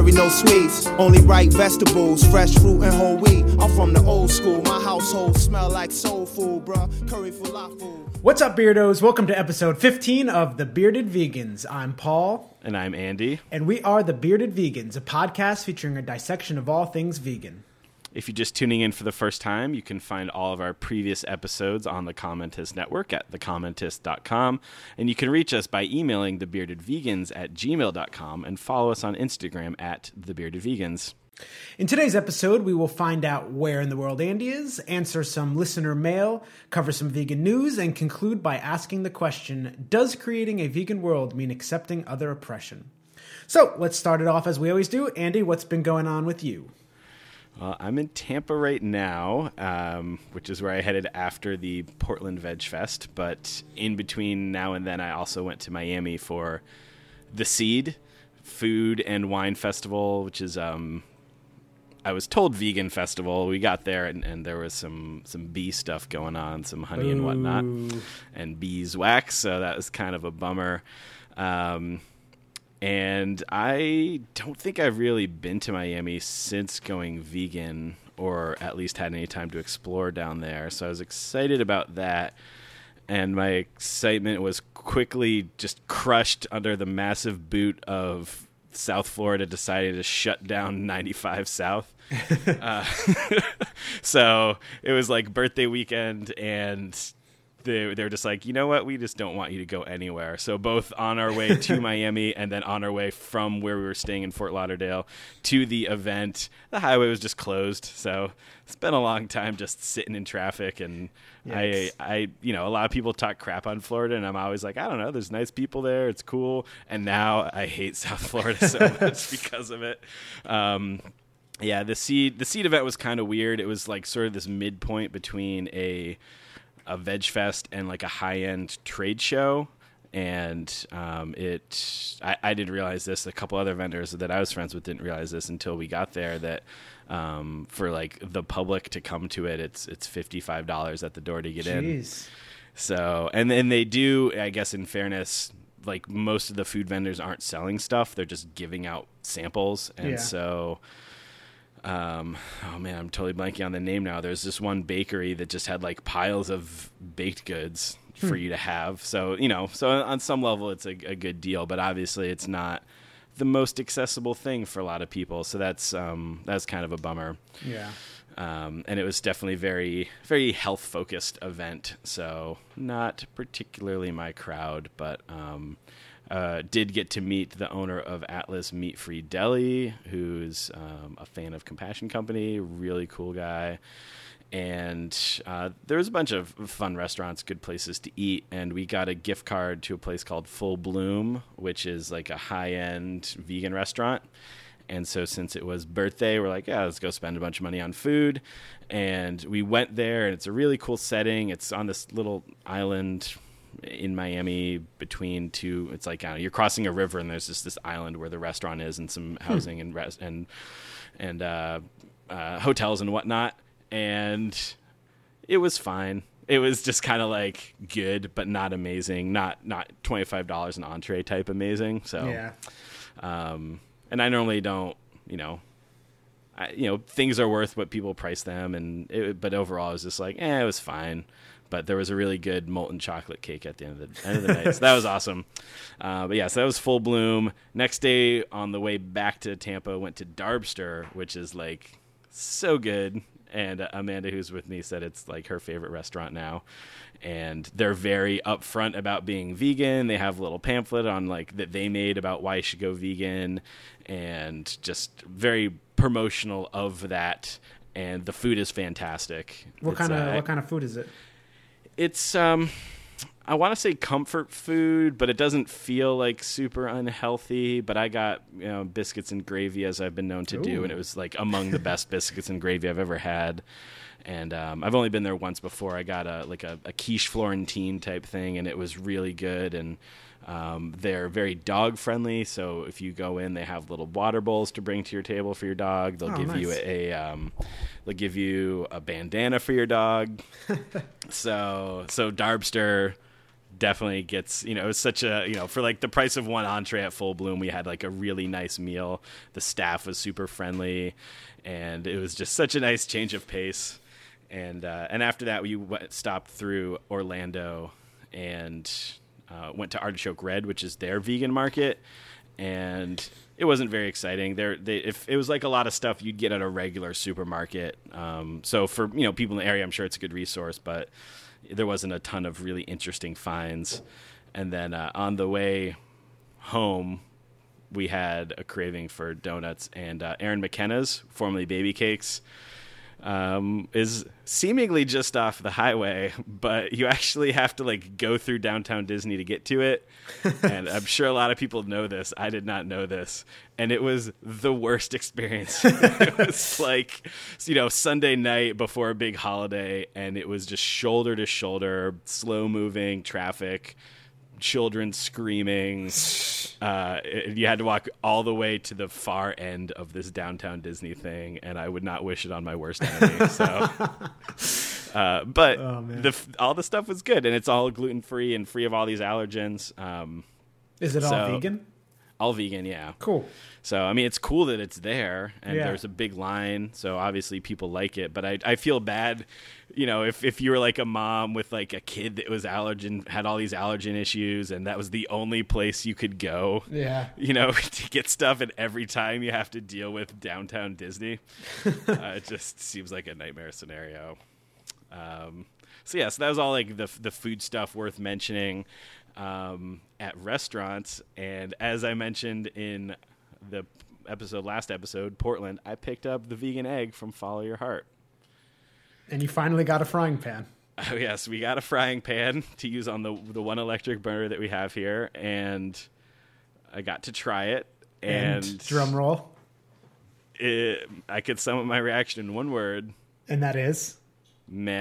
strawberry, no sweets. Only ripe vegetables, fresh fruit and whole wheat. I'm from the old school, my household smell like soul food, bruh. Curry falafel. What's up, Beardos? Welcome to episode 15 of The Bearded Vegans. I'm Paul. And I'm Andy. And we are The Bearded Vegans, a podcast featuring a dissection of all things vegan. If you're just tuning in for the first time, you can find all of our previous episodes on the Commentist Network at thecommentist.com. And you can reach us by emailing thebeardedvegans@gmail.com and follow us on Instagram at thebeardedvegans. In today's episode, we will find out where in the world Andy is, answer some listener mail, cover some vegan news, and conclude by asking the question, does creating a vegan world mean accepting other oppression? So let's start it off as we always do. Andy, what's been going on with you? Well, I'm in Tampa right now, which is where I headed after the Portland Veg Fest. But in between now and then, I also went to Miami for the Seed Food and Wine Festival, which is... I was told vegan festival. We got there and there was some bee stuff going on, some honey and whatnot, and beeswax. So that was kind of a bummer. And I don't think I've really been to Miami since going vegan, or at least had any time to explore down there. So I was excited about that. And my excitement was quickly just crushed under the massive boot of South Florida decided to shut down 95 South. So it was like birthday weekend, and they were just like, you know what, we just don't want you to go anywhere. So both on our way to Miami and then on our way from where we were staying in Fort Lauderdale to the event, the highway was just closed. So it's been a long time just sitting in traffic. And yes. I you know, a lot of people talk crap on Florida, and I'm always like, I don't know, there's nice people there, it's cool. And now I hate South Florida so much because of it. Yeah, the seed event was kind of weird. It was like sort of this midpoint between a veg fest and like a high-end trade show. And I didn't realize this. A couple other vendors that I was friends with didn't realize this until we got there, that for like the public to come to it, it's $55 at the door to get in. So, and then they do, I guess in fairness, like most of the food vendors aren't selling stuff. They're just giving out samples. And so... oh man, I'm totally blanking on the name now. There's this one bakery that just had like piles of baked goods for you to have. So, you know, so on some level it's a good deal, but obviously it's not the most accessible thing for a lot of people. So that's kind of a bummer. Yeah. And it was definitely very, very health focused event. So not particularly my crowd, but, did get to meet the owner of Atlas Meat Free Deli, who's a fan of Compassion Company, really cool guy. And there was a bunch of fun restaurants, good places to eat, and we got a gift card to a place called Full Bloom, which is like a high-end vegan restaurant. And so since it was birthday, we're like, yeah, let's go spend a bunch of money on food. And we went there, and it's a really cool setting. It's on this little island in Miami between two, it's like, I don't know, you're crossing a river and there's just this island where the restaurant is and some housing and hotels and whatnot. And it was fine. It was just kind of like good, but not amazing. Not $25 an entree type amazing. So, yeah. And I normally don't, things are worth what people price them. But overall it was just like, it was fine. But there was a really good molten chocolate cake at the end of the night. So that was awesome. But yeah, so that was Full Bloom. Next day on the way back to Tampa, went to Darbster, which is like so good. And Amanda, who's with me, said it's like her favorite restaurant now. And they're very upfront about being vegan. They have a little pamphlet on like that they made about why you should go vegan, and just very promotional of that. And the food is fantastic. What kind of food is it? It's, I want to say comfort food, but it doesn't feel like super unhealthy. But I got, biscuits and gravy, as I've been known to do, and it was like among the best biscuits and gravy I've ever had. And I've only been there once before. I got a quiche Florentine type thing, and it was really good. And they're very dog friendly, so if you go in, they have little water bowls to bring to your table for your dog. They'll give you they'll give you a bandana for your dog. So Darbster, definitely gets, it was such a, for like the price of one entree at Full Bloom, we had like a really nice meal. The staff was super friendly, and it was just such a nice change of pace. And after that, we stopped through Orlando and went to Artichoke Red, which is their vegan market. And it wasn't very exciting. If it was like a lot of stuff you'd get at a regular supermarket. So for people in the area, I'm sure it's a good resource, but there wasn't a ton of really interesting finds. And then on the way home, we had a craving for donuts, and Aaron McKenna's, formerly Baby Cakes, is seemingly just off the highway, but you actually have to like go through downtown Disney to get to it. And I'm sure a lot of people know this. I did not know this. And it was the worst experience. It was like, Sunday night before a big holiday, and it was just shoulder to shoulder, slow moving traffic, children screaming. You had to walk all the way to the far end of this downtown Disney thing, and I would not wish it on my worst enemy. So, but all the stuff was good, and it's all gluten free and free of all these allergens. Is it all vegan? All vegan, yeah. Cool. So, I mean, it's cool that it's there, and there's a big line, so obviously people like it. But I feel bad, if you were like a mom with like a kid that was had all these allergen issues, and that was the only place you could go, to get stuff, and every time you have to deal with downtown Disney. It just seems like a nightmare scenario. So that was all like the food stuff worth mentioning at restaurants. And as I mentioned in the last episode, Portland, I picked up the vegan egg from Follow Your Heart. And you finally got a frying pan. Oh, yes, we got a frying pan to use on the one electric burner that we have here, and I got to try it. And drum roll. I could sum up my reaction in one word. And that is? Meh.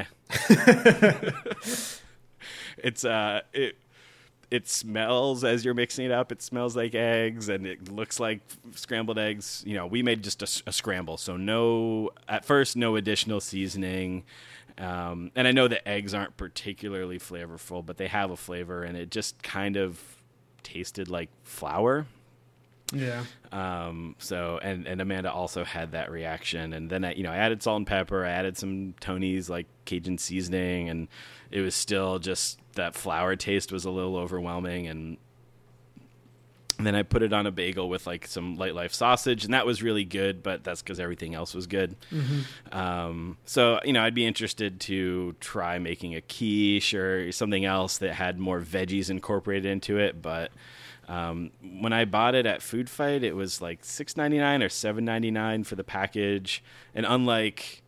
It smells, as you're mixing it up, it smells like eggs, and it looks like scrambled eggs. We made just a scramble, so at first no additional seasoning. And I know the eggs aren't particularly flavorful, but they have a flavor, and it just kind of tasted like flour. Yeah. So and Amanda also had that reaction, and then I added salt and pepper. I added some Tony's like Cajun seasoning, and it was still just that flour taste was a little overwhelming. And then I put it on a bagel with like some Light Life sausage, and that was really good. But that's because everything else was good. Mm-hmm. So I'd be interested to try making a quiche or something else that had more veggies incorporated into it, but. When I bought it at Food Fight, it was like $6.99 or $7.99 for the package. And unlike,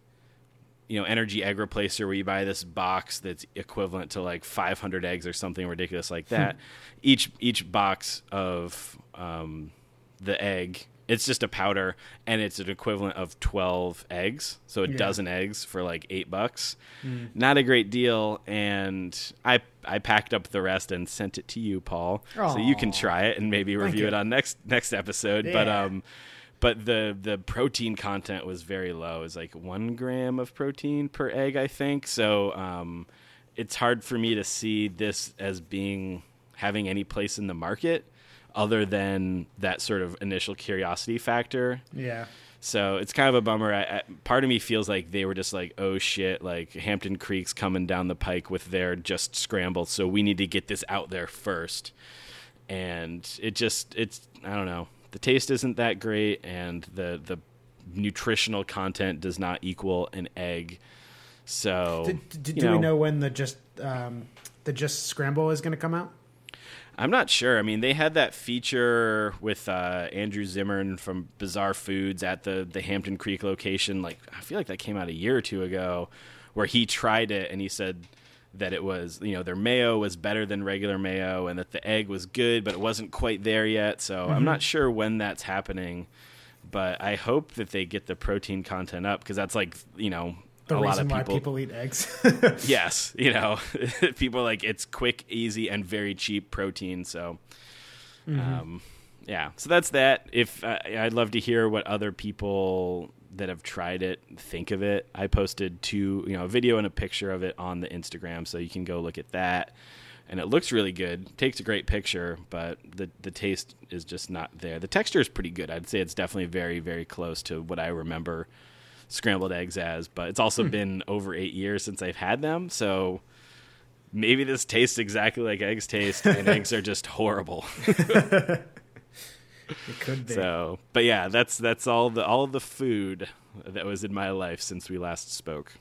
Energy Egg Replacer, where you buy this box that's equivalent to like 500 eggs or something ridiculous like that, each box of the egg, it's just a powder, and it's an equivalent of 12 eggs. So a dozen eggs for like $8. Not a great deal. And I packed up the rest and sent it to you, Paul. Aww. So you can try it and maybe review it on next episode. Yeah. But the protein content was very low. It was like 1 gram of protein per egg, I think. So it's hard for me to see this as having any place in the market, other than that sort of initial curiosity factor. Yeah. So it's kind of a bummer. Part of me feels like they were just like, oh shit, like Hampton Creek's coming down the pike with their just scrambled, so we need to get this out there first. And it's I don't know. The taste isn't that great, and the nutritional content does not equal an egg. So do we know when the just scramble is going to come out? I'm not sure. I mean, they had that feature with Andrew Zimmern from Bizarre Foods at the Hampton Creek location. Like, I feel like that came out a year or two ago, where he tried it and he said that it was, their mayo was better than regular mayo, and that the egg was good, but it wasn't quite there yet. So I'm not sure when that's happening, but I hope that they get the protein content up, because that's like, the a reason lot of people, why people eat eggs. Yes, people like it's quick, easy, and very cheap protein. So, so that's that. If I'd love to hear what other people that have tried it think of it. I posted a video and a picture of it on the Instagram, so you can go look at that. and it looks really good. Takes a great picture, but the taste is just not there. The texture is pretty good. I'd say it's definitely very, very close to what I remember scrambled eggs as, but it's also been over 8 years since I've had them, so maybe this tastes exactly like eggs taste, and eggs are just horrible. It could be. So, but yeah, that's all the food that was in my life since we last spoke.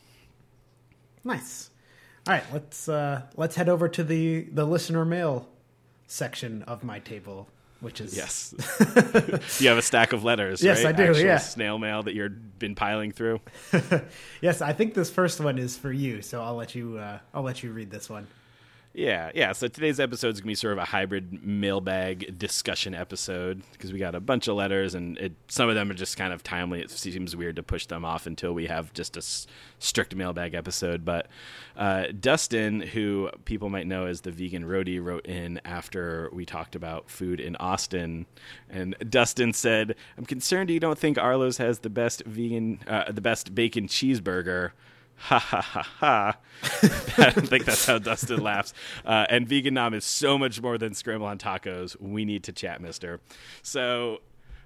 Nice. All right, let's head over to the listener mail section of my table, which is Yes. You have a stack of letters, Yes, right? I do, Actual yeah. snail mail that you've been piling through. Yes, I think this first one is for you, so I'll let you read this one. Yeah. So today's episode is going to be sort of a hybrid mailbag discussion episode because we got a bunch of letters, and some of them are just kind of timely. It seems weird to push them off until we have just a strict mailbag episode. But Dustin, who people might know as the Vegan Roadie, wrote in after we talked about food in Austin. And Dustin said, "I'm concerned you don't think Arlo's has the best bacon cheeseburger." Ha ha ha ha. I don't think that's how Dustin laughs. And Vegan Nom is so much more than scramble on tacos. We need to chat, mister. So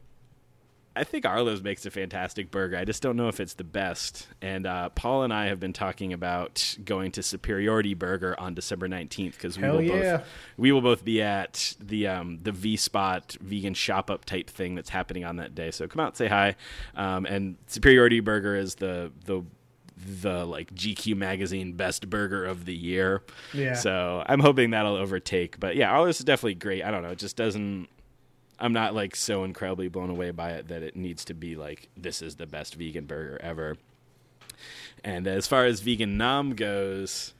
I think Arlo's makes a fantastic burger. I just don't know if it's the best. And Paul and I have been talking about going to Superiority Burger on December 19th because we will both be at the V-Spot vegan shop-up type thing that's happening on that day. So come out, say hi. And Superiority Burger is the like GQ magazine best burger of the year. Yeah. So I'm hoping that'll overtake. But yeah, Arlo's is definitely great. I don't know. It just doesn't. I'm not like so incredibly blown away by it that it needs to be like this is the best vegan burger ever. And as far as Vegan Nom goes,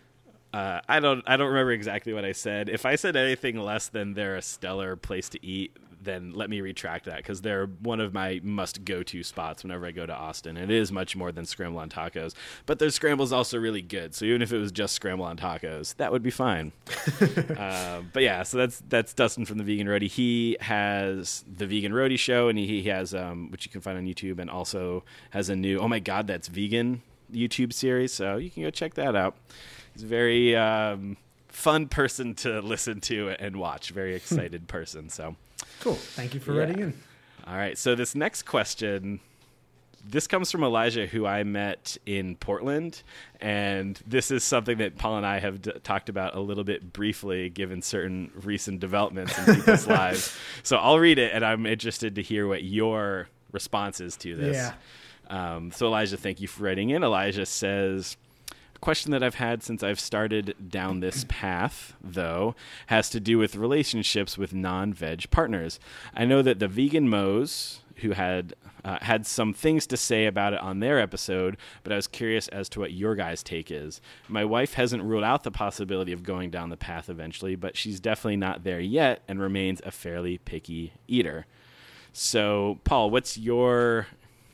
I don't remember exactly what I said. If I said anything less than they're a stellar place to eat, then let me retract that because they're one of my must-go-to spots whenever I go to Austin. And it is much more than scramble on tacos, but their scramble's also really good. So even if it was just scramble on tacos, that would be fine. But yeah, so that's Dustin from the Vegan Roadie. He has the Vegan Roadie show, and he has which you can find on YouTube, and also has a new "Oh My God, That's Vegan" YouTube series. So you can go check that out. He's a very fun person to listen to and watch. Very excited person. So. Cool. Thank you for writing in. All right. So this next question, this comes from Elijah, who I met in Portland. And this is something that Paul and I have talked about a little bit briefly, given certain recent developments in people's lives. So I'll read it, and I'm interested to hear what your response is to this. Yeah. So Elijah, thank you for writing in. Elijah says, question that I've had since I've started down this path, though, has to do with relationships with non-veg partners. I know that the Vegan Moes, who had some things to say about it on their episode, but I was curious as to what your guys' take is. My wife hasn't ruled out the possibility of going down the path eventually, but she's definitely not there yet and remains a fairly picky eater. So, Paul, what's your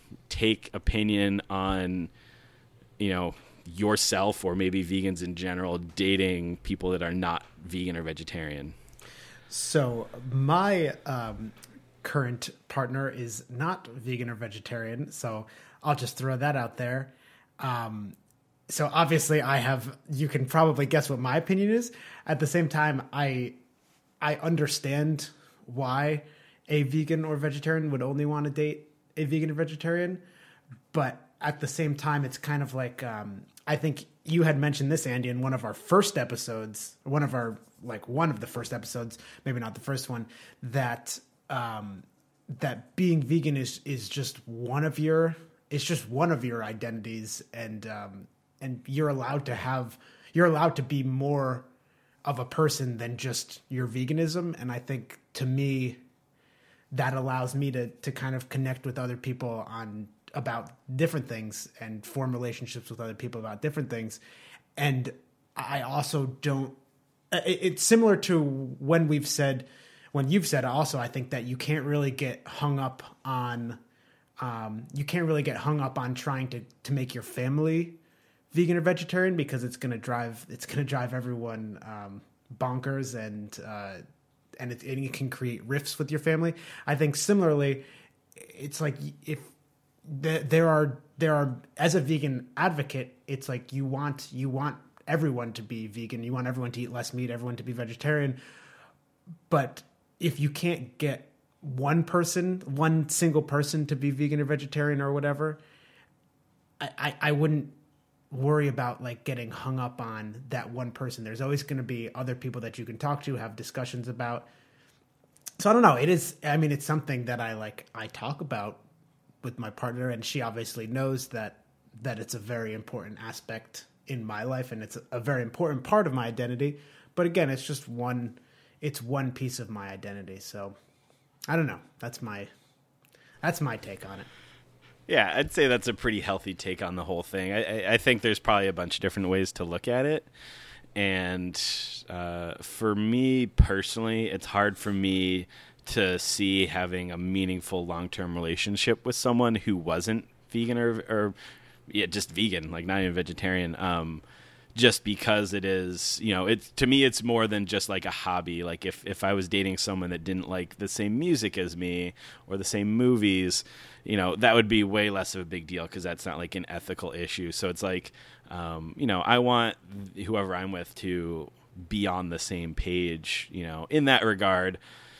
opinion on, yourself or maybe vegans in general dating people that are not vegan or vegetarian? So my current partner is not vegan or vegetarian, so I'll just throw that out there. So obviously you can probably guess what my opinion is. At the same time, I understand why a vegan or vegetarian would only want to date a vegan or vegetarian, but at the same time, it's kind of like, I think you had mentioned this, Andy, in one of our first episodes, one of the first episodes, maybe not the first one, that being vegan is just one of your identities, and you're allowed to be more of a person than just your veganism. And I think, to me, that allows me to kind of connect with other people about different things and form relationships with other people about different things. And I also don't, it's similar to when you've said also, I think that you can't really get hung up on trying to make your family vegan or vegetarian, because it's going to drive everyone bonkers, and it can create rifts with your family. I think similarly, it's like if there are as a vegan advocate, it's like you want everyone to be vegan. You want everyone to eat less meat, everyone to be vegetarian. But if you can't get one single person to be vegan or vegetarian or whatever, I wouldn't worry about like getting hung up on that one person. There's always going to be other people that you can talk to, have discussions about. So I don't know. It's something that I talk about with my partner, and she obviously knows that it's a very important aspect in my life, and it's a very important part of my identity. But again, it's just one piece of my identity. So I don't know. That's my take on it. Yeah, I'd say that's a pretty healthy take on the whole thing. I think there's probably a bunch of different ways to look at it. And for me personally, it's hard for me to see having a meaningful long-term relationship with someone who wasn't vegan or just vegan, like not even vegetarian. Just because it is, to me, it's more than just like a hobby. Like if I was dating someone that didn't like the same music as me or the same movies, that would be way less of a big deal because that's not like an ethical issue. So it's like, I want whoever I'm with to be on the same page, in that regard.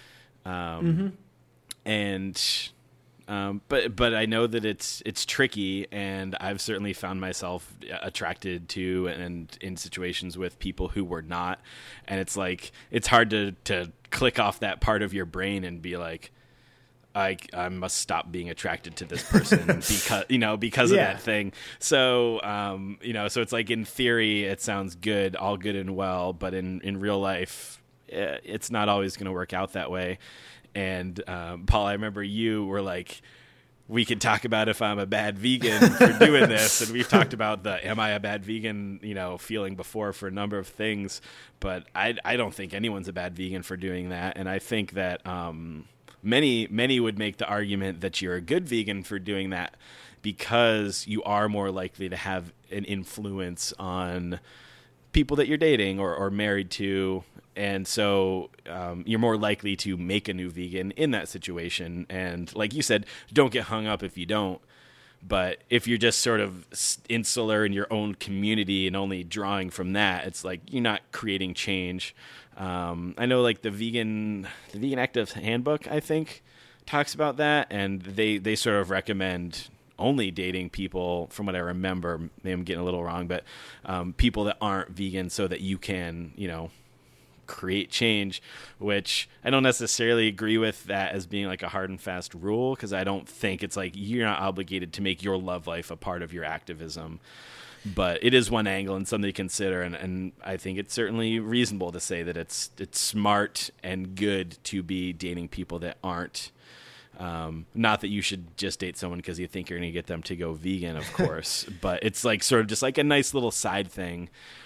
But I know that it's tricky, and I've certainly found myself attracted to and in situations with people who were not. And it's like, it's hard to click off that part of your brain and be like, I must stop being attracted to this person because of that thing. So, so it's like, in theory, it sounds good, all good and well, but in real life, it's not always going to work out that way. And Paul, I remember you were like, we could talk about if I'm a bad vegan for doing this. And we've talked about the am I a bad vegan, feeling before for a number of things. But I don't think anyone's a bad vegan for doing that. And I think that many would make the argument that you're a good vegan for doing that because you are more likely to have an influence on people that you're dating or married to. And so you're more likely to make a new vegan in that situation. And like you said, don't get hung up if you don't. But if you're just sort of insular in your own community and only drawing from that, it's like you're not creating change. I know like the Vegan Active Handbook, I think, talks about that. And they sort of recommend only dating people, from what I remember, maybe I'm getting a little wrong, but people that aren't vegan so that you can, create change, which I don't necessarily agree with that as being like a hard and fast rule, because I don't think it's like you're not obligated to make your love life a part of your activism. But it is one angle and something to consider, and I think it's certainly reasonable to say that it's smart and good to be dating people that aren't. Not that you should just date someone because you think you're going to get them to go vegan, of course, but it's like sort of just like a nice little side thing.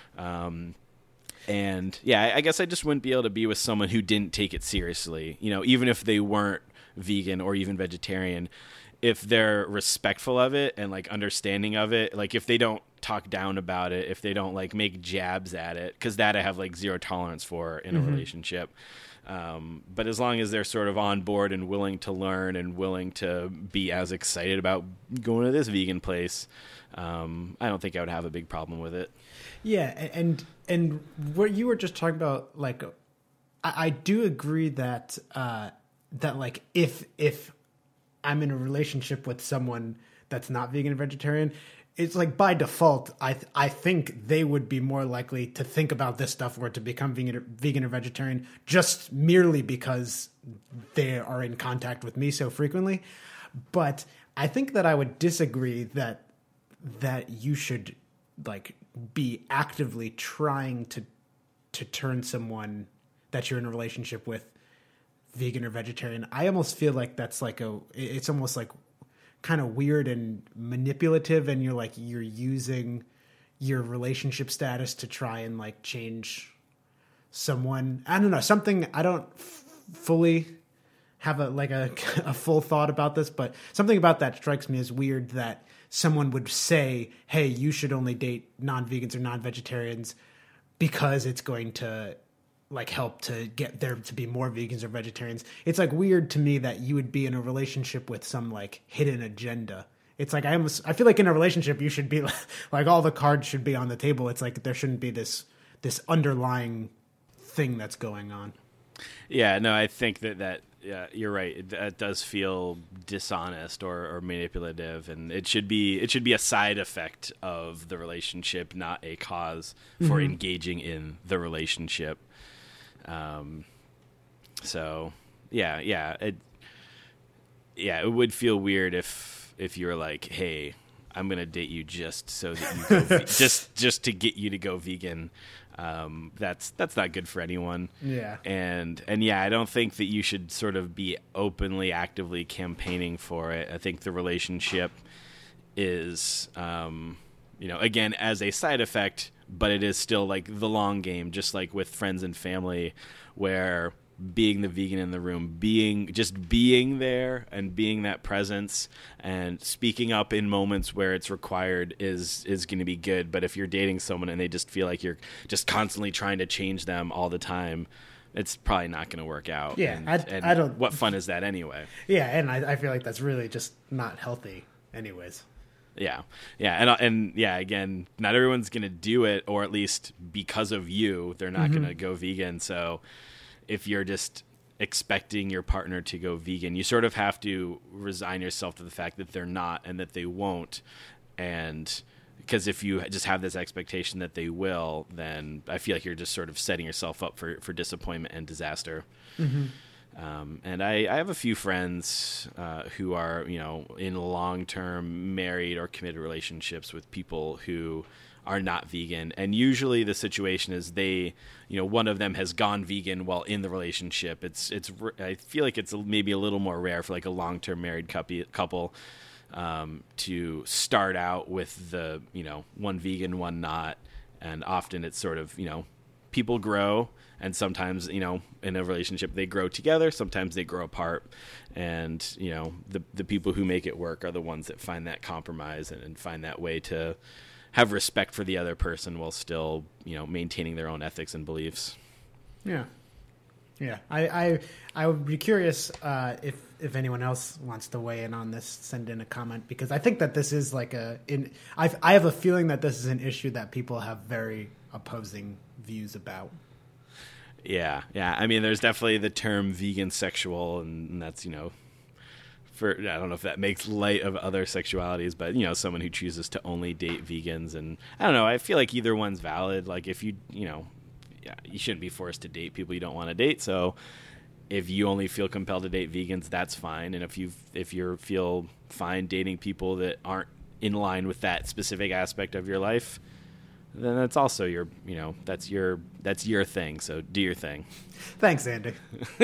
And yeah, I guess I just wouldn't be able to be with someone who didn't take it seriously, even if they weren't vegan or even vegetarian, if they're respectful of it and like understanding of it, like if they don't talk down about it, if they don't like make jabs at it, because that I have like zero tolerance for in a relationship. But as long as they're sort of on board and willing to learn and willing to be as excited about going to this vegan place, I don't think I would have a big problem with it. Yeah. And what you were just talking about, like, I do agree that, that like, if I'm in a relationship with someone that's not vegan or vegetarian, it's like by default, I think they would be more likely to think about this stuff or to become vegan or vegetarian just merely because they are in contact with me so frequently. But I think that I would disagree that you should like be actively trying to turn someone that you're in a relationship with vegan or vegetarian. I almost feel like that's like it's almost like kind of weird and manipulative, and you're using your relationship status to try and like change someone. I don't know, something I don't fully have a full thought about this, but something about that strikes me as weird, that someone would say, hey, you should only date non-vegans or non-vegetarians because it's going to like help to get there to be more vegans or vegetarians. It's like weird to me that you would be in a relationship with some like hidden agenda it's like I feel like in a relationship you should be like all the cards should be on the table. It's like there shouldn't be this underlying thing that's going on. Yeah, no, I think that yeah, you're right. That does feel dishonest or manipulative, and it should be a side effect of the relationship, not a cause for engaging in the relationship. So yeah, it would feel weird if you were like, hey, I'm gonna date you just so that you go just to get you to go vegan. That's not good for anyone. Yeah. And yeah, I don't think that you should sort of be openly, actively campaigning for it. I think the relationship is, again, as a side effect, but it is still like the long game, just like with friends and family, where being the vegan in the room, being there and being that presence and speaking up in moments where it's required is going to be good. But if you're dating someone and they just feel like you're just constantly trying to change them all the time, it's probably not going to work out. Yeah. And I don't. What fun is that anyway? Yeah. And I feel like that's really just not healthy anyways. Yeah. And yeah, again, not everyone's going to do it, or at least because of you, they're not going to go vegan. So if you're just expecting your partner to go vegan, you sort of have to resign yourself to the fact that they're not and that they won't. And because if you just have this expectation that they will, then I feel like you're just sort of setting yourself up for disappointment and disaster. And I have a few friends who are, in long-term married or committed relationships with people who are not vegan. And usually the situation is one of them has gone vegan while in the relationship. I feel like it's maybe a little more rare for like a long-term married couple to start out with the, one vegan, one not. And often it's sort of, people grow, and sometimes, in a relationship they grow together, sometimes they grow apart. And, the people who make it work are the ones that find that compromise and find that way to have respect for the other person while still, maintaining their own ethics and beliefs. Yeah. Yeah. I would be curious if anyone else wants to weigh in on this, send in a comment, because I think that this is like I have a feeling that this is an issue that people have very opposing views about. Yeah. I mean, there's definitely the term vegan sexual, and that's, I don't know if that makes light of other sexualities, but, someone who chooses to only date vegans. And I don't know, I feel like either one's valid. Like if you shouldn't be forced to date people you don't want to date. So if you only feel compelled to date vegans, that's fine. And if you feel fine dating people that aren't in line with that specific aspect of your life, then that's also that's your thing. So do your thing. Thanks, Andy.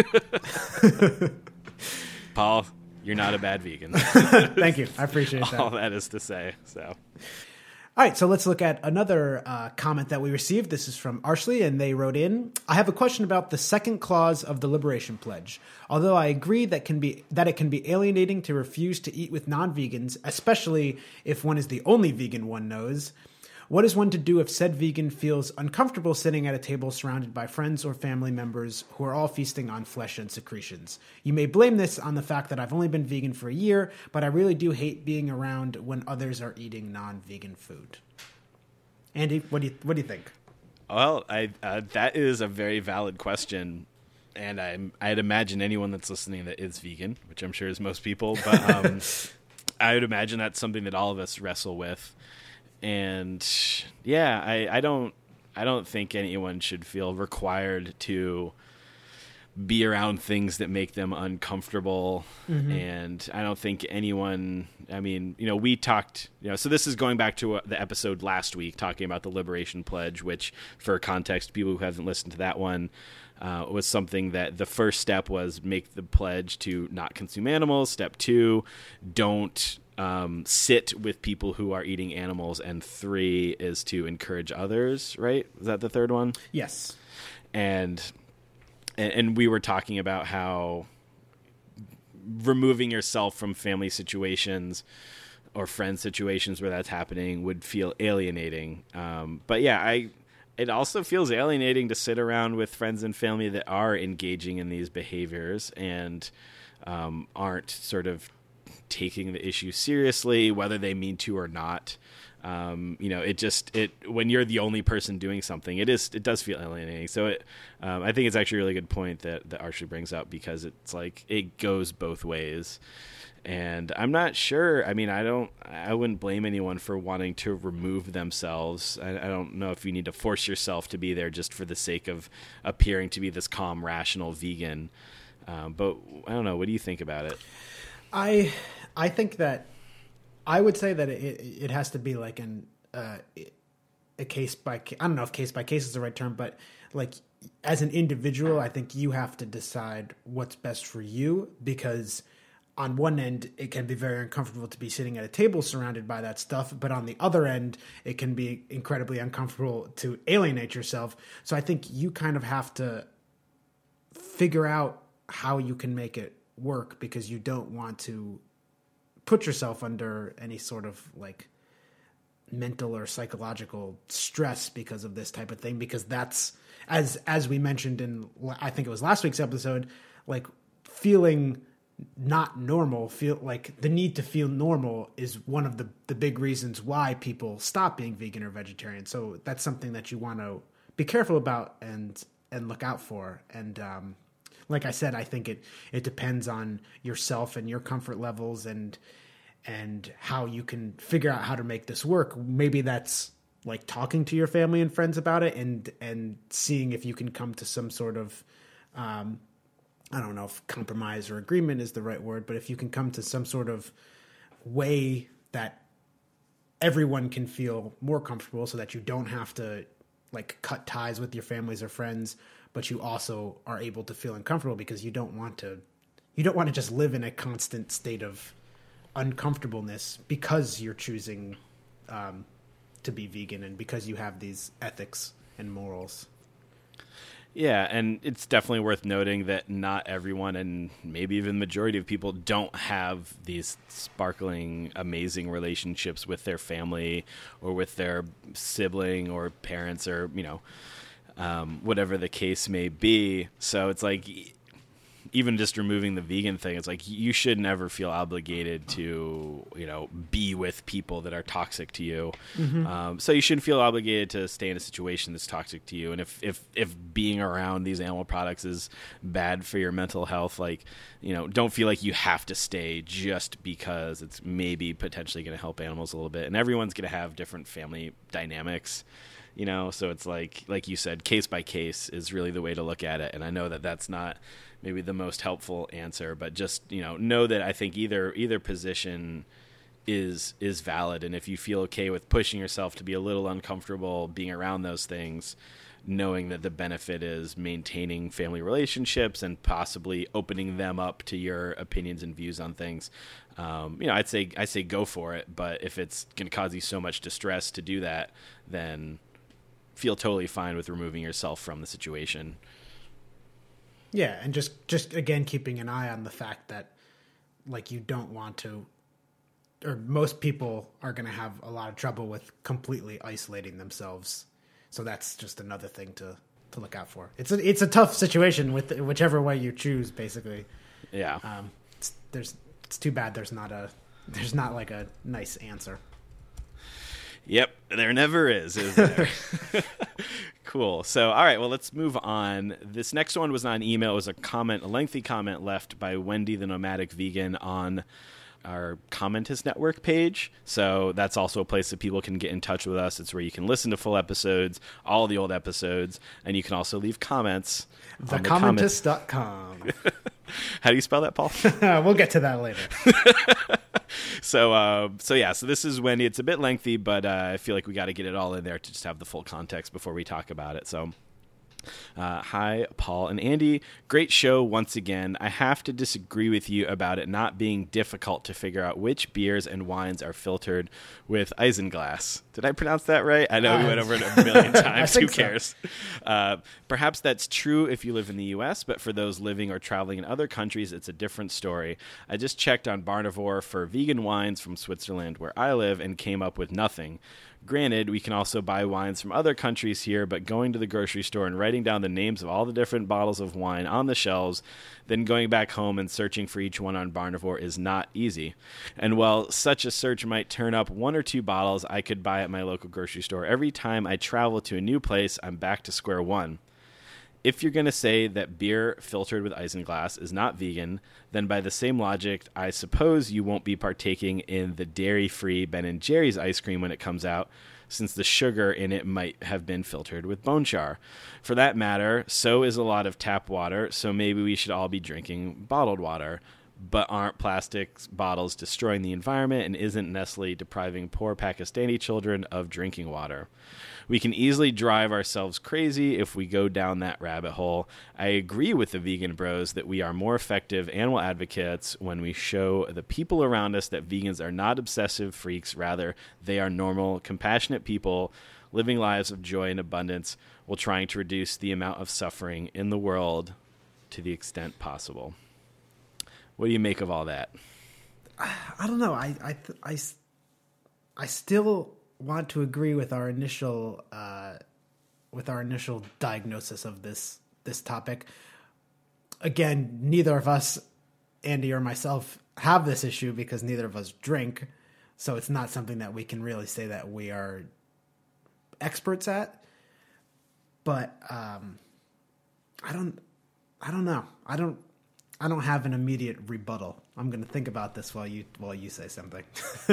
Paul, you're not a bad vegan. Thank you. I appreciate that. All that is to say. So, all right. So let's look at another comment that we received. This is from Arshley, and they wrote in, I have a question about the second clause of the Liberation Pledge. Although I agree that it can be alienating to refuse to eat with non-vegans, especially if one is the only vegan one knows, what is one to do if said vegan feels uncomfortable sitting at a table surrounded by friends or family members who are all feasting on flesh and secretions? You may blame this on the fact that I've only been vegan for a year, but I really do hate being around when others are eating non-vegan food. Andy, what do you think? Well, that is a very valid question, and I'd imagine anyone that's listening that is vegan, which I'm sure is most people, but I would imagine that's something that all of us wrestle with. And yeah, I don't think anyone should feel required to be around things that make them uncomfortable. And I don't think anyone, we talked, so this is going back to the episode last week talking about the Liberation Pledge, which for context, people who haven't listened to that one, was something that the first step was make the pledge to not consume animals. Step 2, don't sit with people who are eating animals, and 3 is to encourage others, right? Is that the third one? Yes. And we were talking about how removing yourself from family situations or friend situations where that's happening would feel alienating. But yeah, it also feels alienating to sit around with friends and family that are engaging in these behaviors and aren't sort of taking the issue seriously, whether they mean to or not. When you're the only person doing something, it does feel alienating. So I think it's actually a really good point that Archie brings up, because it's like it goes both ways. And I'm not sure. I mean, I wouldn't blame anyone for wanting to remove themselves. I don't know if you need to force yourself to be there just for the sake of appearing to be this calm, rational vegan. But I don't know. What do you think about it? I think that I would say that it has to be like a case by case. I don't know if case by case is the right term, but like as an individual, I think you have to decide what's best for you, because on one end, it can be very uncomfortable to be sitting at a table surrounded by that stuff. But on the other end, it can be incredibly uncomfortable to alienate yourself. So I think you kind of have to figure out how you can make it work, because you don't want to put yourself under any sort of like mental or psychological stress because of this type of thing. Because that's, as we mentioned in, I think it was last week's episode, like feeling not normal, feel like the need to feel normal is one of the big reasons why people stop being vegan or vegetarian. So that's something that you want to be careful about and look out for. And like I said, I think it depends on yourself and your comfort levels and how you can figure out how to make this work. Maybe that's like talking to your family and friends about it and seeing if you can come to some sort of I don't know if compromise or agreement is the right word, but if you can come to some sort of way that everyone can feel more comfortable, so that you don't have to like cut ties with your families or friends, but you also are able to feel uncomfortable, because you don't want to just live in a constant state of uncomfortableness because you're choosing to be vegan and because you have these ethics and morals. Yeah, and it's definitely worth noting that not everyone, and maybe even the majority of people, don't have these sparkling, amazing relationships with their family or with their sibling or parents or, whatever the case may be. So it's like, even just removing the vegan thing, it's like you should never feel obligated to, be with people that are toxic to you. Mm-hmm. So you shouldn't feel obligated to stay in a situation that's toxic to you. And if being around these animal products is bad for your mental health, like, don't feel like you have to stay just because it's maybe potentially going to help animals a little bit. And everyone's going to have different family dynamics. So it's like you said, case by case is really the way to look at it. And I know that that's not maybe the most helpful answer, but just, know that I think either position is valid. And if you feel okay with pushing yourself to be a little uncomfortable being around those things, knowing that the benefit is maintaining family relationships and possibly opening them up to your opinions and views on things, I'd say go for it. But if it's going to cause you so much distress to do that, then feel totally fine with removing yourself from the situation. Yeah, and just again keeping an eye on the fact that like you don't want to, or most people are going to have a lot of trouble with completely isolating themselves. So that's just another thing to look out for. It's a tough situation with whichever way you choose, basically. Yeah. It's too bad there's not like a nice answer. Yep, there never is there? Cool. So, all right, well, let's move on. This next one was not an email. It was a lengthy comment left by Wendy, the Nomadic Vegan, on our Commentist Network page. So that's also a place that people can get in touch with us. It's where you can listen to full episodes, all the old episodes, and you can also leave comments. Thecommentist.com. How do you spell that, Paul? We'll get to that later. So this is Wendy. It's a bit lengthy, but I feel like we got to get it all in there to just have the full context before we talk about it. So, hi, Paul and Andy. Great show once again. I have to disagree with you about it not being difficult to figure out which beers and wines are filtered with isinglass. Did I pronounce that right? I know we went over it a million times. Who cares? So. Perhaps that's true if you live in the U.S., but for those living or traveling in other countries, it's a different story. I just checked on Barnivore for vegan wines from Switzerland, where I live, and came up with nothing. Granted, we can also buy wines from other countries here, but going to the grocery store and writing down the names of all the different bottles of wine on the shelves, then going back home and searching for each one on Barnivore is not easy. And while such a search might turn up 1 or 2 bottles I could buy at my local grocery store, every time I travel to a new place, I'm back to square one. If you're going to say that beer filtered with isinglass is not vegan, then by the same logic, I suppose you won't be partaking in the dairy-free Ben & Jerry's ice cream when it comes out, since the sugar in it might have been filtered with bone char. For that matter, so is a lot of tap water, so maybe we should all be drinking bottled water. But aren't plastic bottles destroying the environment, and isn't Nestle depriving poor Pakistani children of drinking water? We can easily drive ourselves crazy if we go down that rabbit hole. I agree with the vegan bros that we are more effective animal advocates when we show the people around us that vegans are not obsessive freaks. Rather, they are normal, compassionate people living lives of joy and abundance while trying to reduce the amount of suffering in the world to the extent possible. What do you make of all that? I don't know. I still want to agree with our initial diagnosis of this topic. Again, neither of us, Andy or myself, have this issue because neither of us drink, so it's not something that we can really say that we are experts at. But I don't know. I don't have an immediate rebuttal. I'm going to think about this while you say something.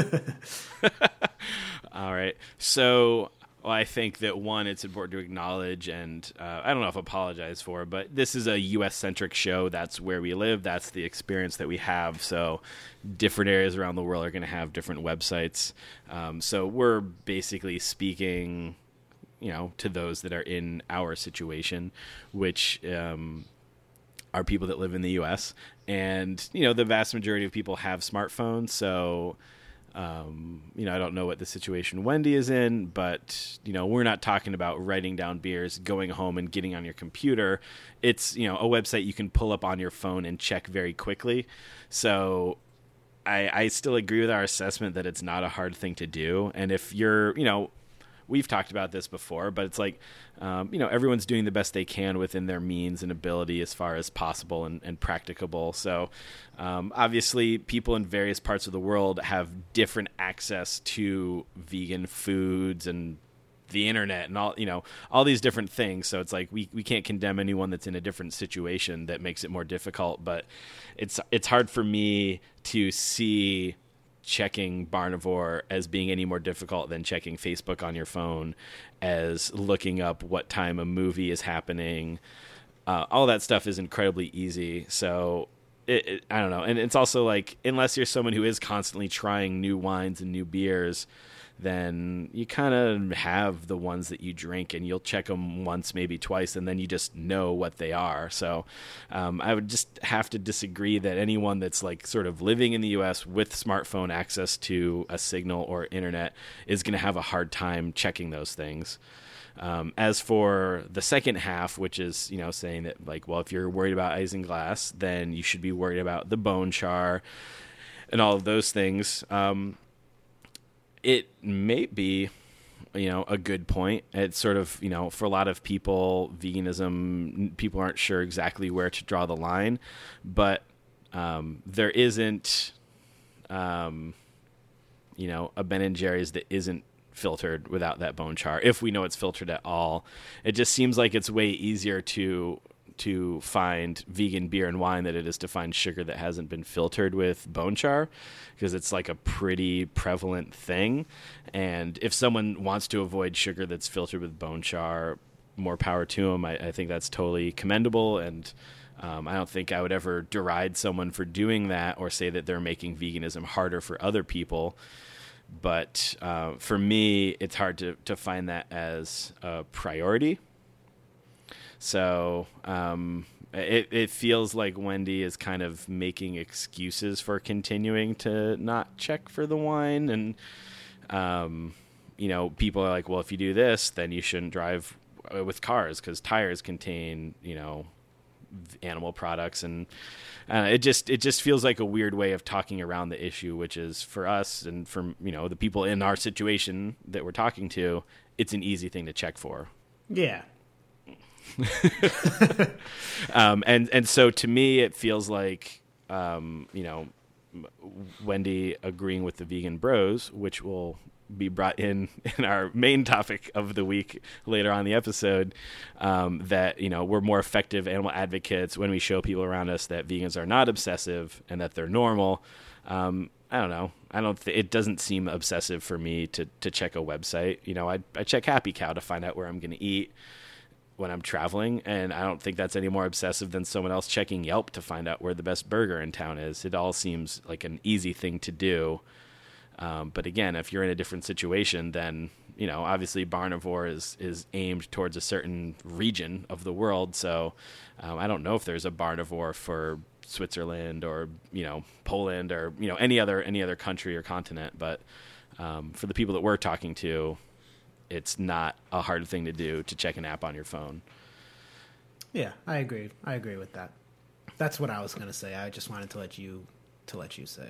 All right. So I think that, one, it's important to acknowledge, and I don't know if apologize for, but this is a U.S.-centric show. That's where we live. That's the experience that we have. So different areas around the world are going to have different websites. So we're basically speaking, to those that are in our situation, which are people that live in the U.S. And, the vast majority of people have smartphones. So, I don't know what the situation Wendy is in, but, we're not talking about writing down beers, going home and getting on your computer. It's, a website you can pull up on your phone and check very quickly. So I still agree with our assessment that it's not a hard thing to do. And if you're, we've talked about this before, but it's like, everyone's doing the best they can within their means and ability as far as possible and practicable. So obviously people in various parts of the world have different access to vegan foods and the internet and all these different things. So it's like, we can't condemn anyone that's in a different situation that makes it more difficult, but it's hard for me to see checking Barnivore as being any more difficult than checking Facebook on your phone, as looking up what time a movie is happening. All that stuff is incredibly easy. So I don't know. And it's also like, unless you're someone who is constantly trying new wines and new beers, then you kind of have the ones that you drink, and you'll check them once, maybe twice, and then you just know what they are. So I would just have to disagree that anyone that's like sort of living in the U.S. with smartphone access to a signal or internet is going to have a hard time checking those things. As for the second half, which is, saying that like, well, if you're worried about isinglass, then you should be worried about the bone char and all of those things. It may be, a good point. It's sort of, for a lot of people, veganism, people aren't sure exactly where to draw the line, but there isn't, a Ben & Jerry's that isn't filtered without that bone char, if we know it's filtered at all. It just seems like it's way easier to find vegan beer and wine than it is to find sugar that hasn't been filtered with bone char, because it's like a pretty prevalent thing. And if someone wants to avoid sugar that's filtered with bone char, more power to them. I think that's totally commendable, and I don't think I would ever deride someone for doing that or say that they're making veganism harder for other people. But for me, it's hard to find that as a priority. So it feels like Wendy is kind of making excuses for continuing to not check for the wine. And, people are like, well, if you do this, then you shouldn't drive with cars because tires contain, animal products, and it just feels like a weird way of talking around the issue, which is for us and for the people in our situation that we're talking to, it's an easy thing to check for. Yeah. And so to me, it feels like Wendy agreeing with the vegan bros, which will be brought in our main topic of the week later on in the episode, that we're more effective animal advocates when we show people around us that vegans are not obsessive and that they're normal. I don't know. It doesn't seem obsessive for me to check a website. I check Happy Cow to find out where I'm going to eat when I'm traveling, and I don't think that's any more obsessive than someone else checking Yelp to find out where the best burger in town is. It all seems like an easy thing to do. But again, if you're in a different situation, then, obviously Barnivore is aimed towards a certain region of the world. So I don't know if there's a Barnivore for Switzerland or, Poland or, any other country or continent. But for the people that we're talking to, it's not a hard thing to do to check an app on your phone. Yeah, I agree. I agree with that. That's what I was going to say. I just wanted to let you say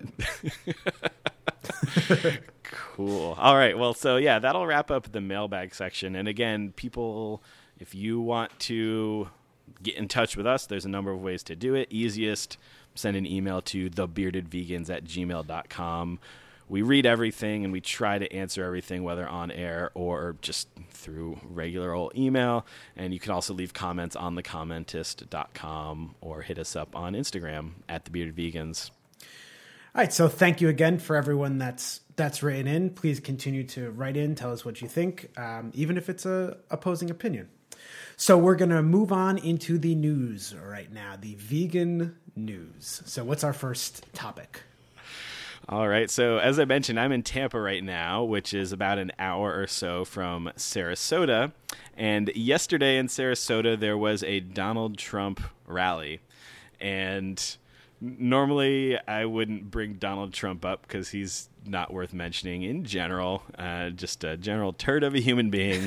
it. Cool. All right. Well, so yeah, that'll wrap up the mailbag section. And again, people, if you want to get in touch with us, there's a number of ways to do it. Easiest, send an email to thebeardedvegans@gmail.com. We read everything and we try to answer everything, whether on air or just through regular old email. And you can also leave comments on thecommentist.com or hit us up on Instagram @thebeardedvegans. All right, so thank you again for everyone that's written in. Please continue to write in, tell us what you think, even if it's a opposing opinion. So we're going to move on into the news right now, the vegan news. So what's our first topic? All right. So as I mentioned, I'm in Tampa right now, which is about an hour or so from Sarasota. And yesterday in Sarasota, there was a Donald Trump rally. And normally I wouldn't bring Donald Trump up because he's not worth mentioning in general, just a general turd of a human being.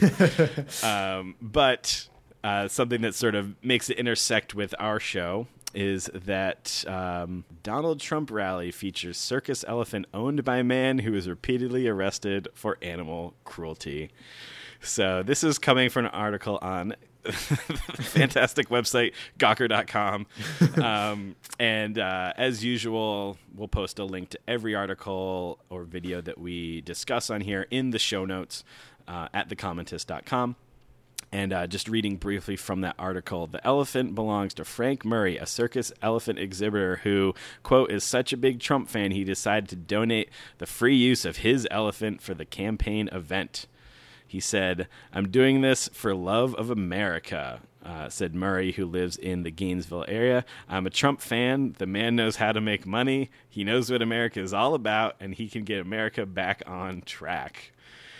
But something that sort of makes it intersect with our show is that Donald Trump rally features circus elephant owned by man who was repeatedly arrested for animal cruelty. So this is coming from an article on fantastic website, Gawker.com. And as usual, we'll post a link to every article or video that we discuss on here in the show notes at thecommentist.com. And just reading briefly from that article, the elephant belongs to Frank Murray, a circus elephant exhibitor who, quote, is such a big Trump fan he decided to donate the free use of his elephant for the campaign event. He said, "I'm doing this for love of America," said Murray, who lives in the Gainesville area. "I'm a Trump fan. The man knows how to make money. He knows what America is all about, and he can get America back on track."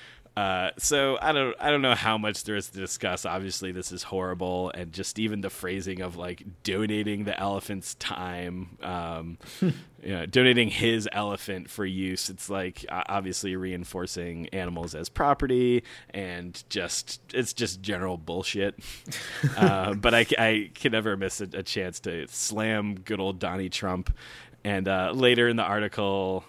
So I don't know how much there is to discuss. Obviously, this is horrible, and just even the phrasing of like donating the elephant's time, donating his elephant for use. It's like obviously reinforcing animals as property, and it's just general bullshit. But I can never miss a chance to slam good old Donnie Trump. And later in the article,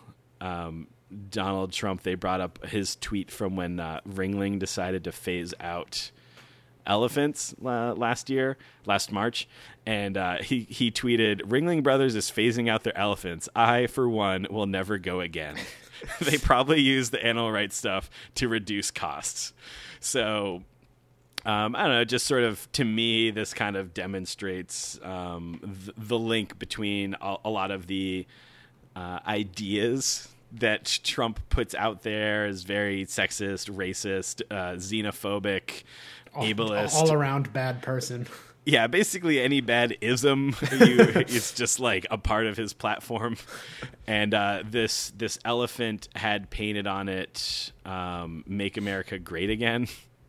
Donald Trump, they brought up his tweet from when Ringling decided to phase out elephants last March. And he tweeted, "Ringling Brothers is phasing out their elephants. I, for one, will never go again." They probably use the animal rights stuff to reduce costs. So I don't know, just sort of, to me, this kind of demonstrates the link between a lot of the ideas that Trump puts out there is very sexist, racist, xenophobic, ableist. All around bad person. Yeah, basically any bad ism is just like a part of his platform. And this elephant had painted on it, "Make America Great Again."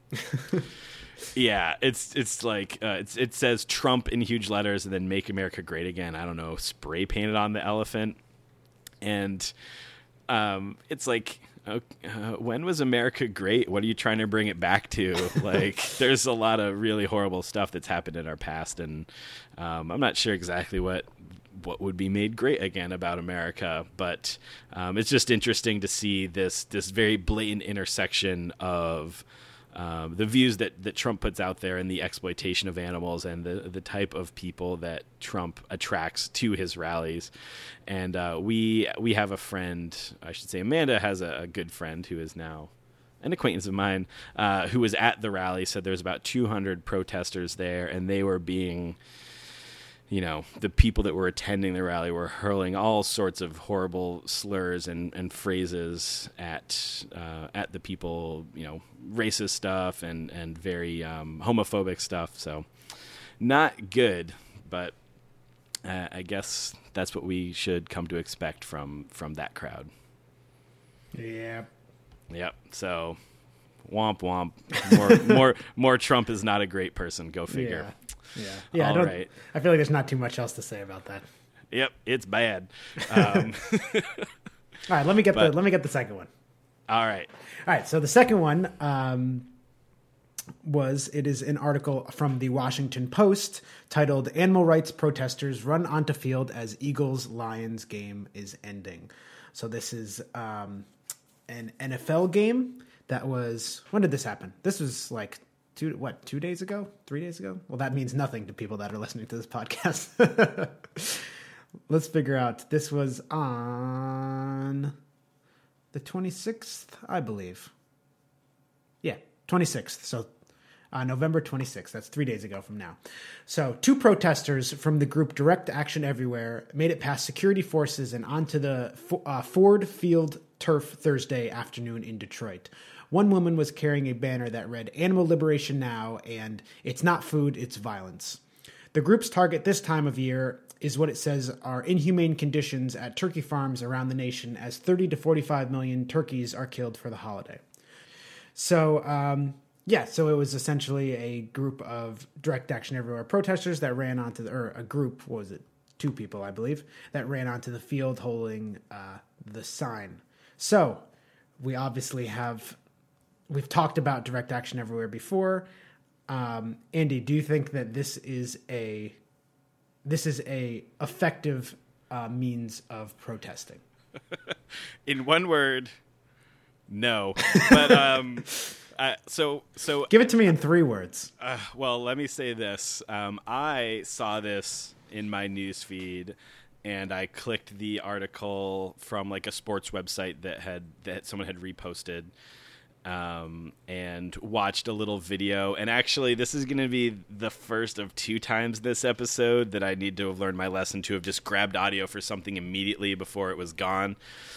Yeah, it's like it says Trump in huge letters and then "Make America Great Again." I don't know, spray painted on the elephant. And it's like, when was America great? What are you trying to bring it back to? Like, there's a lot of really horrible stuff that's happened in our past, and I'm not sure exactly what would be made great again about America, but it's just interesting to see this very blatant intersection of the views that Trump puts out there and the exploitation of animals and the type of people that Trump attracts to his rallies. And we have a friend, I should say Amanda has a good friend who is now an acquaintance of mine, who was at the rally, said there was about 200 protesters there, and they were being, the people that were attending the rally were hurling all sorts of horrible slurs and phrases at the people, racist stuff and very homophobic stuff. So not good, but I guess that's what we should come to expect from that crowd. Yeah. Yep. So womp womp. More Trump is not a great person. Go figure. Yeah. Right. I feel like there's not too much else to say about that. Yep, it's bad. All right, let me get the second one. All right. So the second one is an article from the Washington Post titled "Animal Rights Protesters Run Onto Field as Eagles-Lions Game is Ending." So this is an NFL game that was, when did this happen? This was like 2 days ago? 3 days ago? Well, that means nothing to people that are listening to this podcast. Let's figure out. This was on the 26th, I believe. Yeah, 26th. So November 26th. That's 3 days ago from now. So 2 protesters from the group Direct Action Everywhere made it past security forces and onto the Ford Field turf Thursday afternoon in Detroit. One woman was carrying a banner that read "Animal Liberation Now" and "It's not food, it's violence." The group's target this time of year is what it says are inhumane conditions at turkey farms around the nation, as 30 to 45 million turkeys are killed for the holiday. So, so it was essentially a group of Direct Action Everywhere protesters that ran onto a group, what was it? 2 people, I believe, that ran onto the field holding the sign. So we obviously we've talked about Direct Action Everywhere before. Andy, do you think that this is a effective means of protesting? In one word, no. But so give it to me in 3 words. Well, let me say this. I saw this in my news feed, and I clicked the article from like a sports website that someone had reposted. And watched a little video. And actually, this is going to be the first of 2 times this episode that I need to have learned my lesson to have just grabbed audio for something immediately before it was gone.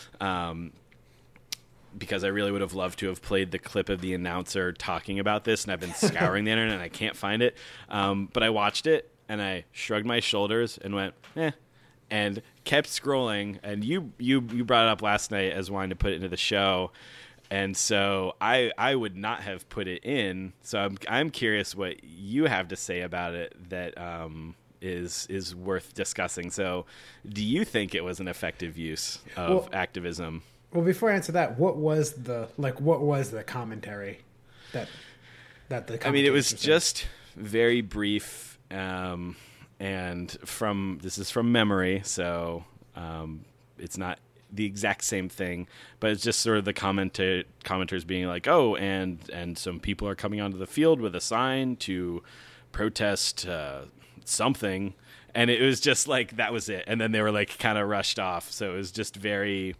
Because I really would have loved to have played the clip of the announcer talking about this, and I've been scouring the internet and I can't find it. But I watched it and I shrugged my shoulders and went, and kept scrolling. And you brought it up last night as wanting to put it into the show. And so I would not have put it in. So I'm curious what you have to say about it that is worth discussing. So do you think it was an effective use of activism? Well, before I answer that, what was the commentary that the I mean, it was just very brief, and this is from memory, so it's not the exact same thing, but it's just sort of the commenters being like, oh, and some people are coming onto the field with a sign to protest something, and it was just like that was it, and then they were like kind of rushed off. So it was just very